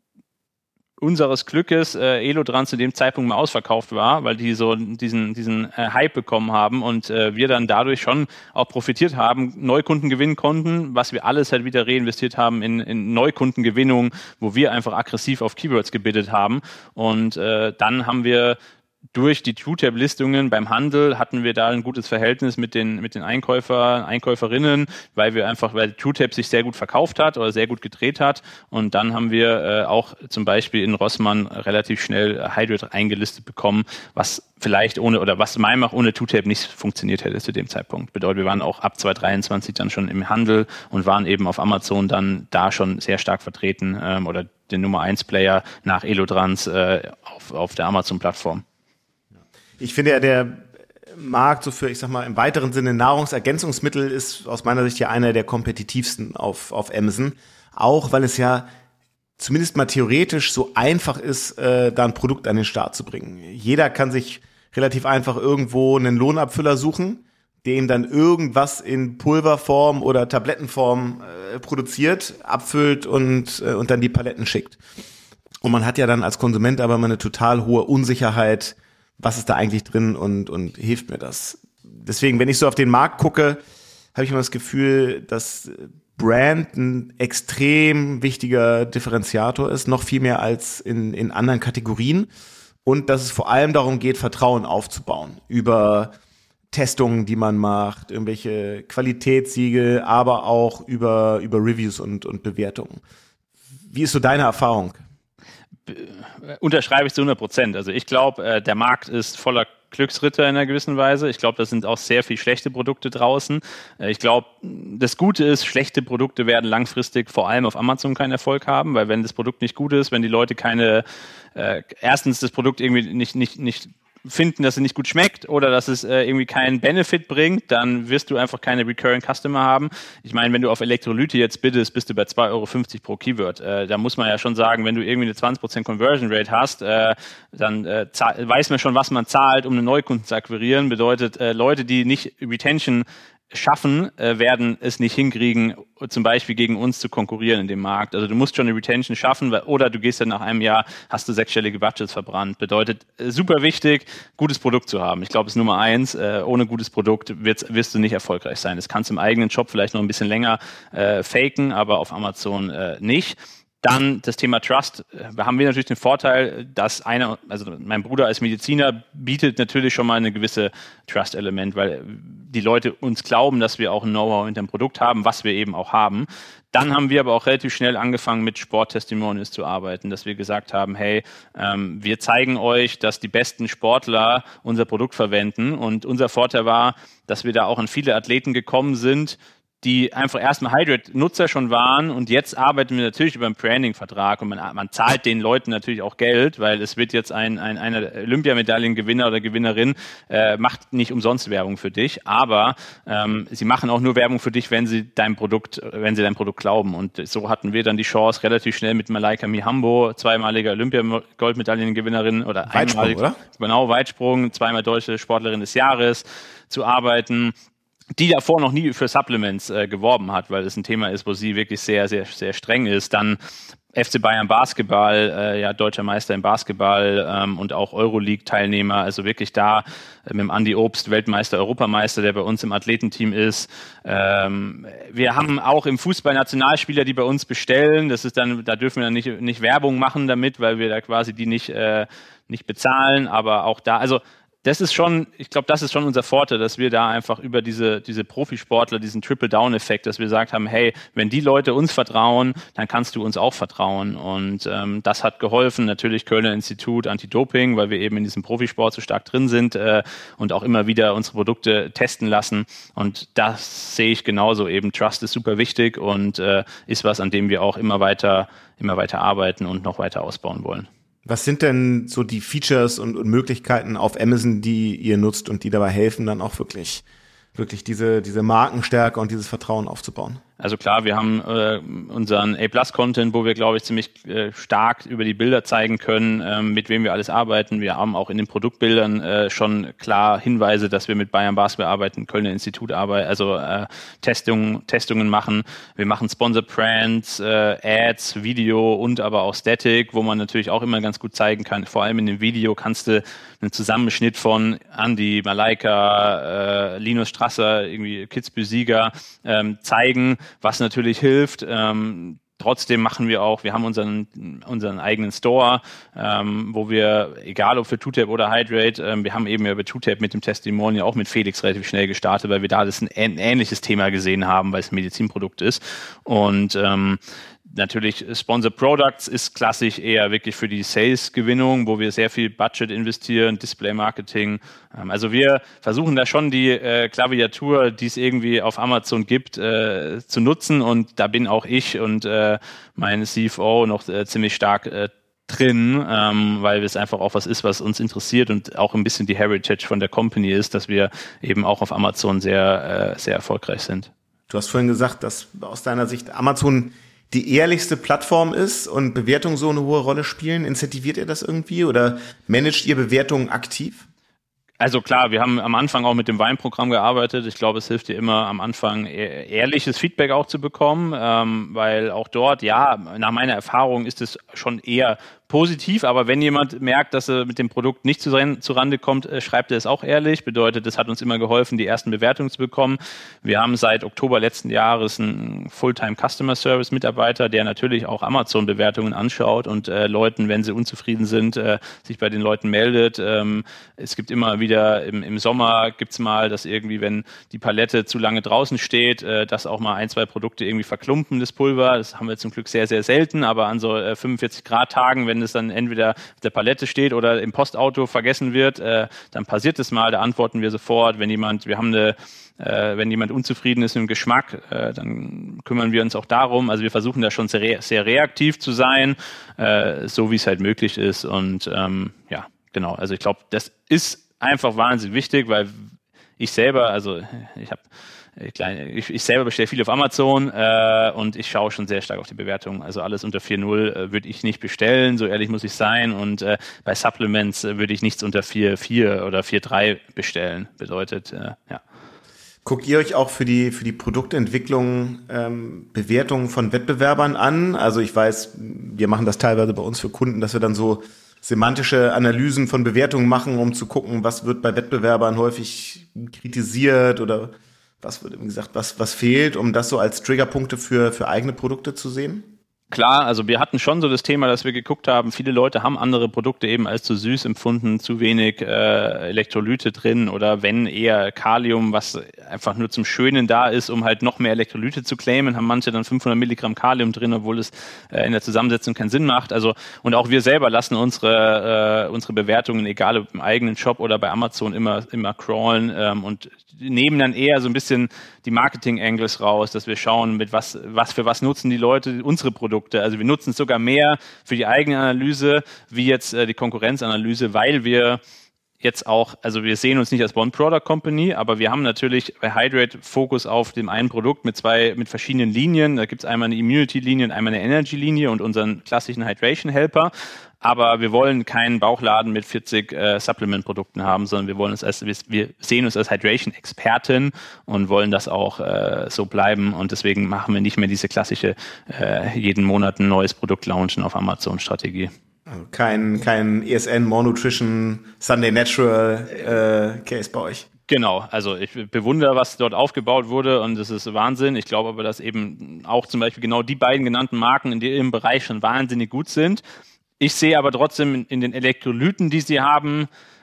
unseres Glückes Elodran zu dem Zeitpunkt mal ausverkauft war, weil die so diesen Hype bekommen haben und wir dann dadurch schon auch profitiert haben, Neukunden gewinnen konnten, was wir alles halt wieder reinvestiert haben in Neukundengewinnung, wo wir einfach aggressiv auf Keywords gebiddet haben und dann haben wir durch die TrueTap-Listungen beim Handel hatten wir da ein gutes Verhältnis mit den Einkäuferinnen, weil TrueTap sich sehr gut verkauft hat oder sehr gut gedreht hat. Und dann haben wir auch zum Beispiel in Rossmann relativ schnell Hydrate eingelistet bekommen, was vielleicht was ohne TrueTap nicht funktioniert hätte zu dem Zeitpunkt. Bedeutet, wir waren auch ab 2023 dann schon im Handel und waren eben auf Amazon dann da schon sehr stark vertreten oder den Nummer 1 Player nach Elodrans auf der Amazon-Plattform. Ich finde ja, der Markt so für, ich sag mal, im weiteren Sinne Nahrungsergänzungsmittel ist aus meiner Sicht ja einer der kompetitivsten auf Amazon. Auch weil es ja zumindest mal theoretisch so einfach ist, da ein Produkt an den Start zu bringen. Jeder kann sich relativ einfach irgendwo einen Lohnabfüller suchen, der ihm dann irgendwas in Pulverform oder Tablettenform produziert, abfüllt und dann die Paletten schickt. Und man hat ja dann als Konsument aber mal eine total hohe Unsicherheit, was ist da eigentlich drin und hilft mir das? Deswegen, wenn ich so auf den Markt gucke, habe ich immer das Gefühl, dass Brand ein extrem wichtiger Differenziator ist, noch viel mehr als in anderen Kategorien. Und dass es vor allem darum geht, Vertrauen aufzubauen über Testungen, die man macht, irgendwelche Qualitätssiegel, aber auch über Reviews und Bewertungen. Wie ist so deine Erfahrung? Unterschreibe ich zu 100%. Also ich glaube, der Markt ist voller Glücksritter in einer gewissen Weise. Ich glaube, da sind auch sehr viel schlechte Produkte draußen. Ich glaube, das Gute ist, schlechte Produkte werden langfristig vor allem auf Amazon keinen Erfolg haben, weil wenn das Produkt nicht gut ist, wenn die Leute erstens das Produkt irgendwie nicht finden, dass es nicht gut schmeckt oder dass es irgendwie keinen Benefit bringt, dann wirst du einfach keine Recurring Customer haben. Ich meine, wenn du auf Elektrolyte jetzt biddest, bist du bei 2,50 Euro pro Keyword. Da muss man ja schon sagen, wenn du irgendwie eine 20% Conversion Rate hast, dann weiß man schon, was man zahlt, um einen Neukunden zu akquirieren. Bedeutet, Leute, die nicht Retention schaffen, werden es nicht hinkriegen, zum Beispiel gegen uns zu konkurrieren in dem Markt. Also du musst schon eine Retention schaffen oder du gehst dann nach einem Jahr, hast du 6-stellige Budgets verbrannt. Bedeutet, super wichtig, gutes Produkt zu haben. Ich glaube, es ist Nummer 1. Ohne gutes Produkt wirst du nicht erfolgreich sein. Das kannst du im eigenen Shop vielleicht noch ein bisschen länger faken, aber auf Amazon nicht. Dann das Thema Trust. Da haben wir natürlich den Vorteil, dass mein Bruder als Mediziner bietet natürlich schon mal eine gewisse Trust-Element, weil die Leute uns glauben, dass wir auch ein Know-how hinter dem Produkt haben, was wir eben auch haben. Dann haben wir aber auch relativ schnell angefangen, mit Sport-Testimonials zu arbeiten, dass wir gesagt haben, hey, wir zeigen euch, dass die besten Sportler unser Produkt verwenden. Und unser Vorteil war, dass wir da auch an viele Athleten gekommen sind, die einfach erstmal Hydrate-Nutzer schon waren und jetzt arbeiten wir natürlich über einen Branding-Vertrag und man zahlt den Leuten natürlich auch Geld, weil es wird jetzt eine Olympiamedaillengewinner oder Gewinnerin macht nicht umsonst Werbung für dich, aber sie machen auch nur Werbung für dich, wenn sie dein Produkt glauben und so hatten wir dann die Chance, relativ schnell mit Malaika Mihambo, zweimalige Olympia-Goldmedaillengewinnerin oder Weitsprung, oder? Genau, Weitsprung, zweimal deutsche Sportlerin des Jahres zu arbeiten, die davor noch nie für Supplements geworben hat, weil es ein Thema ist, wo sie wirklich sehr, sehr, sehr streng ist. Dann FC Bayern Basketball, deutscher Meister im Basketball und auch Euroleague-Teilnehmer, also wirklich da mit dem Andi Obst, Weltmeister, Europameister, der bei uns im Athletenteam ist. Wir haben auch im Fußball Nationalspieler, die bei uns bestellen. Das ist dann, da dürfen wir dann nicht Werbung machen damit, weil wir da quasi die nicht bezahlen, aber auch da, also das ist schon unser Vorteil, dass wir da einfach über diese Profisportler, diesen Triple-Down-Effekt, dass wir gesagt haben, hey, wenn die Leute uns vertrauen, dann kannst du uns auch vertrauen. Und das hat geholfen. Natürlich Kölner Institut Anti-Doping, weil wir eben in diesem Profisport so stark drin sind und auch immer wieder unsere Produkte testen lassen. Und das sehe ich genauso eben. Trust ist super wichtig und ist was, an dem wir auch immer weiter arbeiten und noch weiter ausbauen wollen. Was sind denn so die Features und Möglichkeiten auf Amazon, die ihr nutzt und die dabei helfen, dann auch wirklich diese Markenstärke und dieses Vertrauen aufzubauen? Also klar, wir haben unseren A+-Content, wo wir, glaube ich, ziemlich stark über die Bilder zeigen können, mit wem wir alles arbeiten. Wir haben auch in den Produktbildern schon klar Hinweise, dass wir mit Bayern Basketball arbeiten, Kölner Institut arbeiten, also Testungen machen. Wir machen Sponsored Brands, Ads, Video und aber auch Static, wo man natürlich auch immer ganz gut zeigen kann. Vor allem in dem Video kannst du einen Zusammenschnitt von Andi, Malaika, Linus Strasser, irgendwie Kitzbühel-Sieger zeigen, was natürlich hilft. Trotzdem wir haben unseren eigenen Store, wo wir, egal ob für TrueTap oder Hydrate, wir haben eben ja bei TrueTap mit dem Testimonial auch mit Felix relativ schnell gestartet, weil wir da das ein ähnliches Thema gesehen haben, weil es ein Medizinprodukt ist. Und natürlich Sponsored Products ist klassisch eher wirklich für die Sales-Gewinnung, wo wir sehr viel Budget investieren, Display-Marketing. Also wir versuchen da schon die Klaviatur, die es irgendwie auf Amazon gibt, zu nutzen. Und da bin auch ich und mein CFO noch ziemlich stark drin, weil es einfach auch was ist, was uns interessiert und auch ein bisschen die Heritage von der Company ist, dass wir eben auch auf Amazon sehr, sehr erfolgreich sind. Du hast vorhin gesagt, dass aus deiner Sicht Amazon die ehrlichste Plattform ist und Bewertungen so eine hohe Rolle spielen. Incentiviert ihr das irgendwie oder managt ihr Bewertungen aktiv? Also klar, wir haben am Anfang auch mit dem Weinprogramm gearbeitet. Ich glaube, es hilft dir immer am Anfang ehrliches Feedback auch zu bekommen, weil auch dort, ja, nach meiner Erfahrung ist es schon eher positiv, aber wenn jemand merkt, dass er mit dem Produkt nicht zurande kommt, schreibt er es auch ehrlich. Bedeutet, das hat uns immer geholfen, die ersten Bewertungen zu bekommen. Wir haben seit Oktober letzten Jahres einen Fulltime Customer Service Mitarbeiter, der natürlich auch Amazon-Bewertungen anschaut und Leuten, wenn sie unzufrieden sind, sich bei den Leuten meldet. Es gibt immer wieder im Sommer gibt's mal, dass irgendwie, wenn die Palette zu lange draußen steht, dass auch mal 1, 2 Produkte irgendwie verklumpen, das Pulver. Das haben wir zum Glück sehr, sehr selten, aber an so 45-Grad-Tagen, wenn es dann entweder auf der Palette steht oder im Postauto vergessen wird, dann passiert es mal, da antworten wir sofort. Wenn jemand unzufrieden ist mit dem Geschmack, dann kümmern wir uns auch darum. Also wir versuchen da schon sehr, sehr reaktiv zu sein, so wie es halt möglich ist. Und ja, genau. Also ich glaube, das ist einfach wahnsinnig wichtig, weil ich selber, ich selber bestelle viel auf Amazon und ich schaue schon sehr stark auf die Bewertungen. Also alles unter 4.0 würde ich nicht bestellen, so ehrlich muss ich sein. Und bei Supplements würde ich nichts unter 4.4 oder 4.3 bestellen. Bedeutet, ja. Guckt ihr euch auch für die Produktentwicklung Bewertungen von Wettbewerbern an? Also ich weiß, wir machen das teilweise bei uns für Kunden, dass wir dann so semantische Analysen von Bewertungen machen, um zu gucken, was wird bei Wettbewerbern häufig kritisiert oder was wird gesagt, was fehlt, um das so als Triggerpunkte für eigene Produkte zu sehen? Klar, also wir hatten schon so das Thema, dass wir geguckt haben, viele Leute haben andere Produkte eben als zu süß empfunden, zu wenig Elektrolyte drin oder wenn eher Kalium, was einfach nur zum Schönen da ist, um halt noch mehr Elektrolyte zu claimen, haben manche dann 500 Milligramm Kalium drin, obwohl es in der Zusammensetzung keinen Sinn macht. Also und auch wir selber lassen unsere Bewertungen, egal ob im eigenen Shop oder bei Amazon, immer crawlen und nehmen dann eher so ein bisschen die Marketing-Angles raus, dass wir schauen, mit was nutzen die Leute unsere Produkte. Also wir nutzen es sogar mehr für die eigene Analyse, wie jetzt die Konkurrenzanalyse, weil wir jetzt auch, also wir sehen uns nicht als One-Product-Company, aber wir haben natürlich bei Hydrate Fokus auf dem einen Produkt mit verschiedenen Linien. Da gibt es einmal eine Immunity-Linie und einmal eine Energy-Linie und unseren klassischen Hydration-Helper. Aber wir wollen keinen Bauchladen mit 40 Supplement-Produkten haben, sondern wir sehen uns als Hydration-Expertin und wollen das auch so bleiben. Und deswegen machen wir nicht mehr diese klassische jeden Monat ein neues Produkt launchen auf Amazon-Strategie. Also kein ESN, More Nutrition, Sunday Natural Case bei euch. Genau, also ich bewundere, was dort aufgebaut wurde und das ist Wahnsinn. Ich glaube aber, dass eben auch zum Beispiel genau die beiden genannten Marken in ihrem Bereich schon wahnsinnig gut sind. Ich sehe aber trotzdem in den Elektrolyten, die sie haben,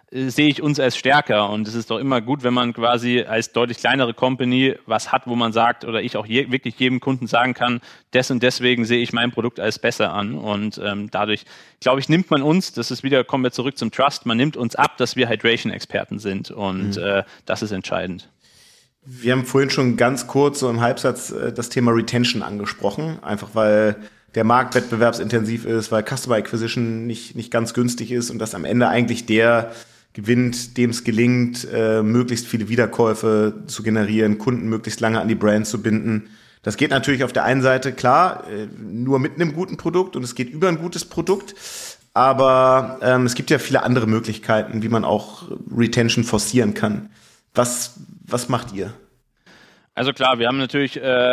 sehe ich uns als stärker. Und es ist doch immer gut, wenn man quasi als deutlich kleinere Company was hat, wo man sagt, oder ich auch wirklich jedem Kunden sagen kann, des und deswegen sehe ich mein Produkt als besser an. Und dadurch, glaube ich, nimmt man uns, kommen wir zurück zum Trust, man nimmt uns ab, dass wir Hydration-Experten sind. Und das ist entscheidend. Wir haben vorhin schon ganz kurz so im Halbsatz das Thema Retention angesprochen, einfach weil der Markt wettbewerbsintensiv ist, weil Customer Acquisition nicht ganz günstig ist und dass am Ende eigentlich der gewinnt, dem es gelingt, möglichst viele Wiederkäufe zu generieren, Kunden möglichst lange an die Brand zu binden. Das geht natürlich auf der einen Seite, klar, nur mit einem guten Produkt und es geht über ein gutes Produkt, aber es gibt ja viele andere Möglichkeiten, wie man auch Retention forcieren kann. Was macht ihr? Also klar, wir haben natürlich,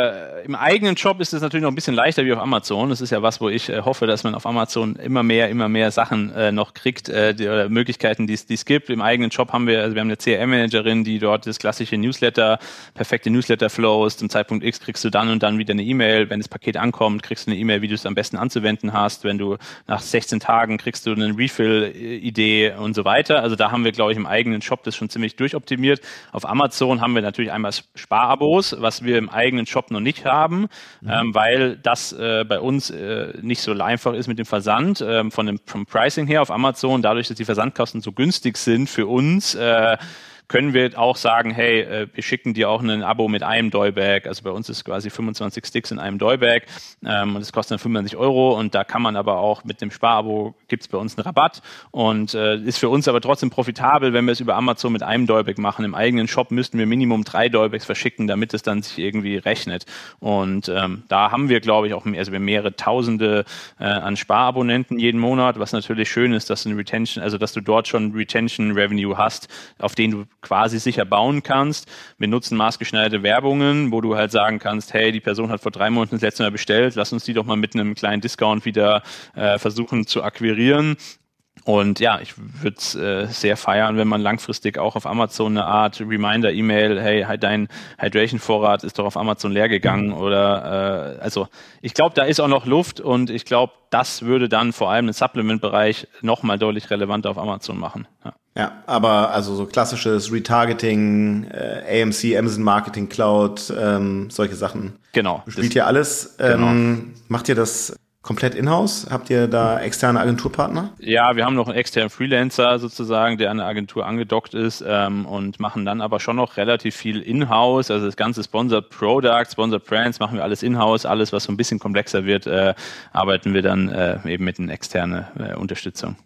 im eigenen Shop ist es natürlich noch ein bisschen leichter wie auf Amazon. Das ist ja was, wo ich hoffe, dass man auf Amazon immer mehr Sachen noch kriegt, oder Möglichkeiten, die es gibt. Im eigenen Shop haben wir eine CRM-Managerin, die dort das klassische Newsletter, perfekte Newsletter-Flows, zum Zeitpunkt X kriegst du dann und dann wieder eine E-Mail. Wenn das Paket ankommt, kriegst du eine E-Mail, wie du es am besten anzuwenden hast. Wenn du nach 16 Tagen kriegst du eine Refill-Idee und so weiter. Also da haben wir, glaube ich, im eigenen Shop das schon ziemlich durchoptimiert. Auf Amazon haben wir natürlich einmal Sparabo, was wir im eigenen Shop noch nicht haben, weil das bei uns nicht so einfach ist mit dem Versand, vom Pricing her auf Amazon, dadurch, dass die Versandkosten so günstig sind für uns, können wir auch sagen, hey, wir schicken dir auch ein Abo mit einem Doy-Bag. Also bei uns ist quasi 25 Sticks in einem Doy-Bag und das kostet dann 95 € und da kann man aber auch mit dem Sparabo, gibt es bei uns einen Rabatt und ist für uns aber trotzdem profitabel, wenn wir es über Amazon mit einem Doy-Bag machen. Im eigenen Shop müssten wir Minimum 3 Doy-Bags verschicken, damit es dann sich irgendwie rechnet. Und da haben wir, glaube ich, auch wir mehrere Tausende an Sparabonnenten jeden Monat, was natürlich schön ist, dass dass du dort schon Retention Revenue hast, auf den du quasi sicher bauen kannst. Wir nutzen maßgeschneiderte Werbungen, wo du halt sagen kannst, hey, die Person hat vor 3 Monaten das letzte Mal bestellt, lass uns die doch mal mit einem kleinen Discount wieder versuchen zu akquirieren. Und ja, ich würde es sehr feiern, wenn man langfristig auch auf Amazon eine Art Reminder-E-Mail, hey, dein Hydration-Vorrat ist doch auf Amazon leer gegangen oder also ich glaube, da ist auch noch Luft und ich glaube, das würde dann vor allem den Supplement-Bereich nochmal deutlich relevanter auf Amazon machen. Ja, aber also so klassisches Retargeting, AMC, Amazon Marketing Cloud, solche Sachen. Genau. Spielt ihr alles? Genau. Macht ihr das komplett in-house? Habt ihr da externe Agenturpartner? Ja, wir haben noch einen externen Freelancer sozusagen, der an eine Agentur angedockt ist und machen dann aber schon noch relativ viel in-house. Also das ganze Sponsored Products, Sponsored Brands machen wir alles in-house. Alles, was so ein bisschen komplexer wird, arbeiten wir dann eben mit einer externen Unterstützung.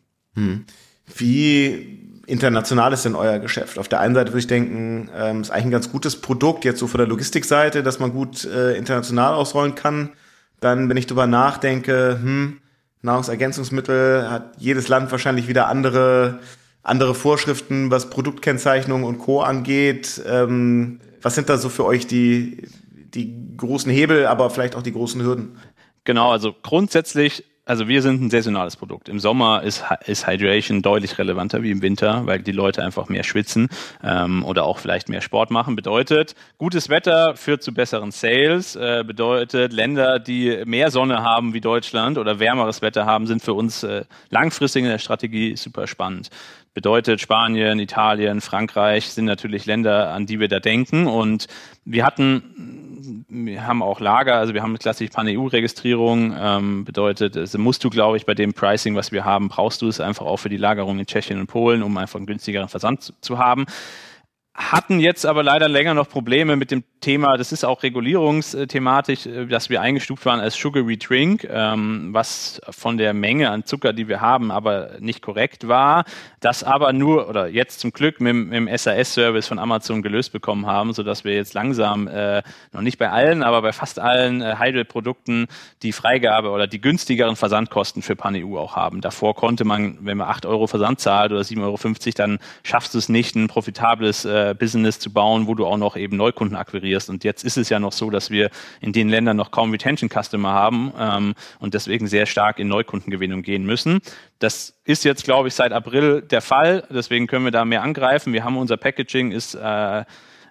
Wie international ist denn euer Geschäft? Auf der einen Seite würde ich denken, ist eigentlich ein ganz gutes Produkt, jetzt so von der Logistikseite, dass man gut international ausrollen kann. Dann, wenn ich drüber nachdenke, Nahrungsergänzungsmittel hat jedes Land wahrscheinlich wieder andere Vorschriften, was Produktkennzeichnung und Co. angeht. Was sind da so für euch die großen Hebel, aber vielleicht auch die großen Hürden? Genau, also grundsätzlich, also wir sind ein saisonales Produkt. Im Sommer ist Hydration deutlich relevanter wie im Winter, weil die Leute einfach mehr schwitzen oder auch vielleicht mehr Sport machen. Bedeutet, gutes Wetter führt zu besseren Sales. Bedeutet, Länder, die mehr Sonne haben wie Deutschland oder wärmeres Wetter haben, sind für uns langfristig in der Strategie super spannend. Bedeutet, Spanien, Italien, Frankreich sind natürlich Länder, an die wir da denken. Und wir haben auch Lager, also wir haben eine klassische Pan-EU-Registrierung, bedeutet, also musst du, glaube ich, bei dem Pricing, was wir haben, brauchst du es einfach auch für die Lagerung in Tschechien und Polen, um einfach einen günstigeren Versand zu haben. Hatten jetzt aber leider länger noch Probleme mit dem Thema, das ist auch regulierungsthematisch, dass wir eingestuft waren als Sugary Drink, was von der Menge an Zucker, die wir haben, aber nicht korrekt war, das aber nur, oder jetzt zum Glück mit dem SAS-Service von Amazon gelöst bekommen haben, sodass wir jetzt langsam, noch nicht bei allen, aber bei fast allen Hydrate-Produkten die Freigabe oder die günstigeren Versandkosten für Pan-EU auch haben. Davor konnte man, wenn man 8 € Versand zahlt oder 7,50 €, dann schaffst du es nicht, ein profitables Business zu bauen, wo du auch noch eben Neukunden akquirierst. Und jetzt ist es ja noch so, dass wir in den Ländern noch kaum Retention-Customer haben und deswegen sehr stark in Neukundengewinnung gehen müssen. Das ist jetzt, glaube ich, seit April der Fall. Deswegen können wir da mehr angreifen. Wir haben unser Packaging ist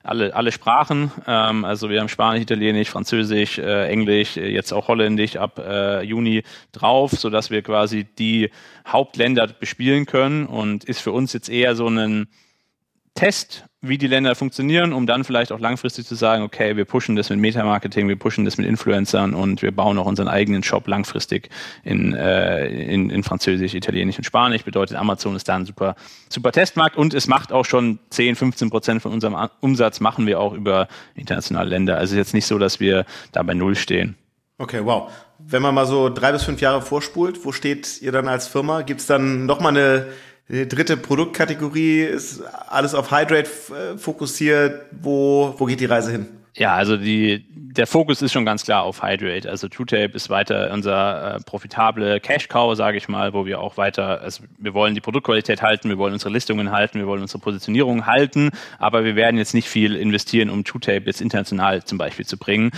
alle Sprachen. Also wir haben Spanisch, Italienisch, Französisch, Englisch, jetzt auch Holländisch ab Juni drauf, sodass wir quasi die Hauptländer bespielen können, und ist für uns jetzt eher so ein Test, wie die Länder funktionieren, um dann vielleicht auch langfristig zu sagen, okay, wir pushen das mit Meta-Marketing, wir pushen das mit Influencern und wir bauen auch unseren eigenen Shop langfristig in Französisch, Italienisch und Spanisch. Bedeutet, Amazon ist da ein super Testmarkt, und es macht auch schon 10-15% von unserem Umsatz machen wir auch über internationale Länder. Also jetzt nicht so, dass wir da bei Null stehen. Okay, wow. Wenn man mal so 3 bis 5 Jahre vorspult, wo steht ihr dann als Firma? Gibt es dann nochmal eine dritte Produktkategorie? Ist alles auf Hydrate fokussiert? Wo geht die Reise hin? Ja, also der Fokus ist schon ganz klar auf Hydrate. Also TrueTape ist weiter unser profitable Cash-Cow, sage ich mal, wo wir auch weiter, also wir wollen die Produktqualität halten, wir wollen unsere Listungen halten, wir wollen unsere Positionierung halten, aber wir werden jetzt nicht viel investieren, um TrueTape jetzt international zum Beispiel zu bringen.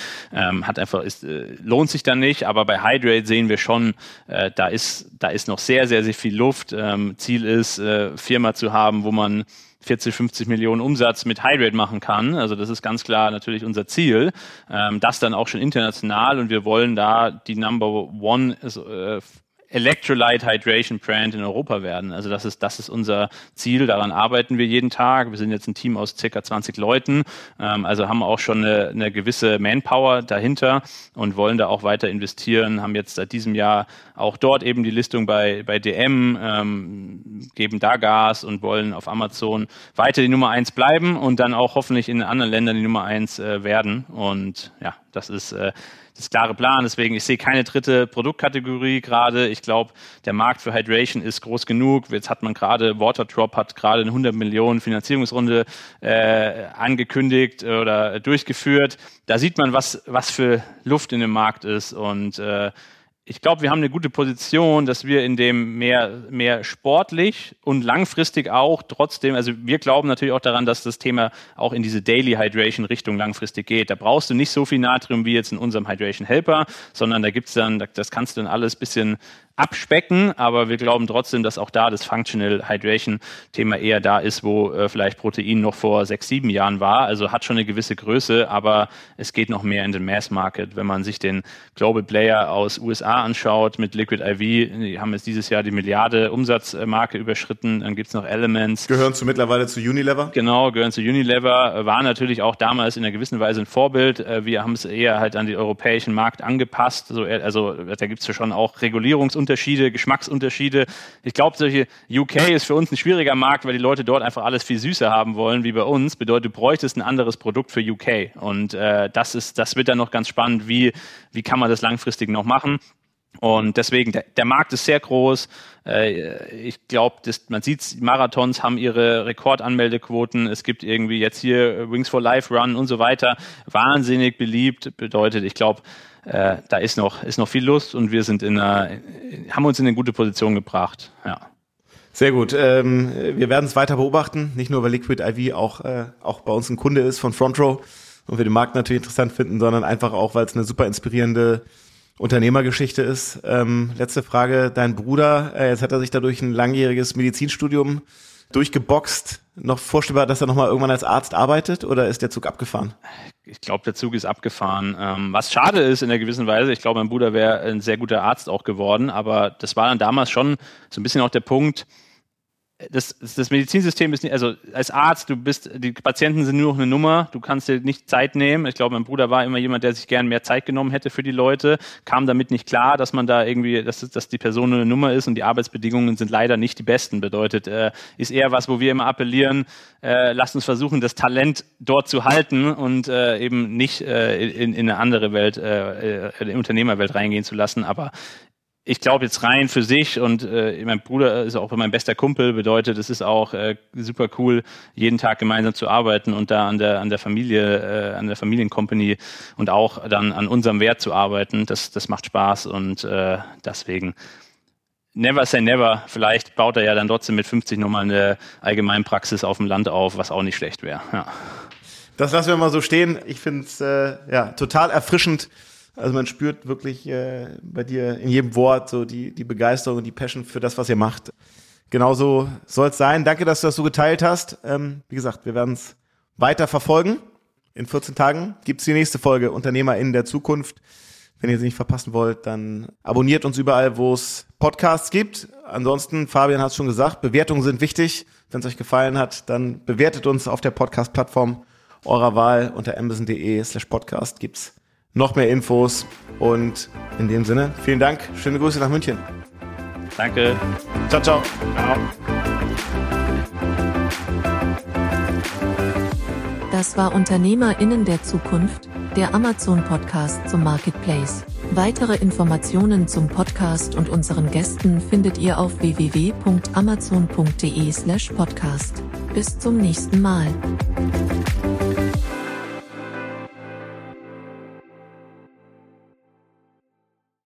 Lohnt sich dann nicht, aber bei Hydrate sehen wir schon, da ist noch sehr, sehr, sehr viel Luft. Ziel ist, Firma zu haben, wo man 40, 50 Millionen Umsatz mit Hydrate machen kann. Also das ist ganz klar natürlich unser Ziel. Das dann auch schon international, und wir wollen da die Number One Electrolyte Hydration Brand in Europa werden. Also das ist unser Ziel, daran arbeiten wir jeden Tag. Wir sind jetzt ein Team aus ca. 20 Leuten, also haben auch schon eine gewisse Manpower dahinter und wollen da auch weiter investieren, haben jetzt seit diesem Jahr auch dort eben die Listung bei DM, geben da Gas und wollen auf Amazon weiter die Nummer 1 bleiben und dann auch hoffentlich in anderen Ländern die Nummer 1 werden. Und ja, das ist das klare Plan. Deswegen, ich sehe keine dritte Produktkategorie gerade. Ich glaube, der Markt für Hydration ist groß genug. Jetzt hat man gerade, Waterdrop hat gerade eine 100 Millionen Finanzierungsrunde angekündigt oder durchgeführt. Da sieht man, was für Luft in dem Markt ist, und ich glaube, wir haben eine gute Position, dass wir in dem mehr sportlich und langfristig auch trotzdem, also wir glauben natürlich auch daran, dass das Thema auch in diese Daily Hydration Richtung langfristig geht. Da brauchst du nicht so viel Natrium wie jetzt in unserem Hydration Helper, sondern da gibt's dann, das kannst du dann alles bisschen abspecken, aber wir glauben trotzdem, dass auch da das Functional Hydration Thema eher da ist, wo vielleicht Protein noch vor 6, 7 Jahren war. Also hat schon eine gewisse Größe, aber es geht noch mehr in den Mass Market. Wenn man sich den Global Player aus USA anschaut mit Liquid IV, die haben jetzt dieses Jahr die Milliarde Umsatzmarke überschritten. Dann gibt's noch Elements. Gehören mittlerweile zu Unilever? Genau, gehören zu Unilever. War natürlich auch damals in einer gewissen Weise ein Vorbild. Wir haben es eher halt an den europäischen Markt angepasst. Also da gibt's ja schon auch Regulierungsunterschiede, Geschmacksunterschiede. Ich glaube, UK ist für uns ein schwieriger Markt, weil die Leute dort einfach alles viel süßer haben wollen wie bei uns. Bedeutet, du bräuchtest ein anderes Produkt für UK. Und das wird dann noch ganz spannend, wie kann man das langfristig noch machen. Und deswegen, der Markt ist sehr groß. Ich glaube, man sieht, Marathons haben ihre Rekordanmeldequoten. Es gibt irgendwie jetzt hier Wings for Life Run und so weiter. Wahnsinnig beliebt. Bedeutet, ich glaube, da ist noch viel Lust, und wir sind haben uns in eine gute Position gebracht. Ja. Sehr gut. Wir werden es weiter beobachten. Nicht nur, weil Liquid IV auch bei uns ein Kunde ist von FrontRow und wir den Markt natürlich interessant finden, sondern einfach auch, weil es eine super inspirierende Unternehmergeschichte ist. Letzte Frage. Dein Bruder, jetzt hat er sich da durch ein langjähriges Medizinstudium durchgeboxt. Noch vorstellbar, dass er nochmal irgendwann als Arzt arbeitet, oder ist der Zug abgefahren? Ich glaube, der Zug ist abgefahren. Was schade ist in einer gewissen Weise, ich glaube, mein Bruder wäre ein sehr guter Arzt auch geworden, aber das war dann damals schon so ein bisschen auch der Punkt, das Medizinsystem ist nicht, also als Arzt, die Patienten sind nur noch eine Nummer, du kannst dir nicht Zeit nehmen. Ich glaube, mein Bruder war immer jemand, der sich gern mehr Zeit genommen hätte für die Leute, kam damit nicht klar, dass man da irgendwie, dass die Person nur eine Nummer ist, und die Arbeitsbedingungen sind leider nicht die besten. Bedeutet, ist eher was, wo wir immer appellieren, lasst uns versuchen, das Talent dort zu halten und eben nicht in eine andere Welt, in die Unternehmerwelt reingehen zu lassen, aber ich glaube jetzt rein für sich, und mein Bruder ist auch mein bester Kumpel, bedeutet, es ist auch super cool, jeden Tag gemeinsam zu arbeiten und da an der Familie, an der Familiencompany und auch dann an unserem Wert zu arbeiten. Das macht Spaß, und deswegen never say never. Vielleicht baut er ja dann trotzdem mit 50 nochmal eine Allgemeinpraxis auf dem Land auf, was auch nicht schlecht wäre. Ja. Das lassen wir mal so stehen. Ich finde es total erfrischend. Also man spürt wirklich bei dir in jedem Wort so die Begeisterung und die Passion für das, was ihr macht. Genauso soll es sein. Danke, dass du das so geteilt hast. Wie gesagt, wir werden es weiter verfolgen. In 14 Tagen gibt's die nächste Folge UnternehmerInnen der Zukunft. Wenn ihr sie nicht verpassen wollt, dann abonniert uns überall, wo es Podcasts gibt. Ansonsten, Fabian hat es schon gesagt, Bewertungen sind wichtig. Wenn es euch gefallen hat, dann bewertet uns auf der Podcast-Plattform eurer Wahl. Unter amazon.de/podcast gibt's noch mehr Infos. Und in dem Sinne, vielen Dank. Schöne Grüße nach München. Danke. Ciao, ciao. Ciao. Das war UnternehmerInnen der Zukunft, der Amazon-Podcast zum Marketplace. Weitere Informationen zum Podcast und unseren Gästen findet ihr auf www.amazon.de/podcast. Bis zum nächsten Mal.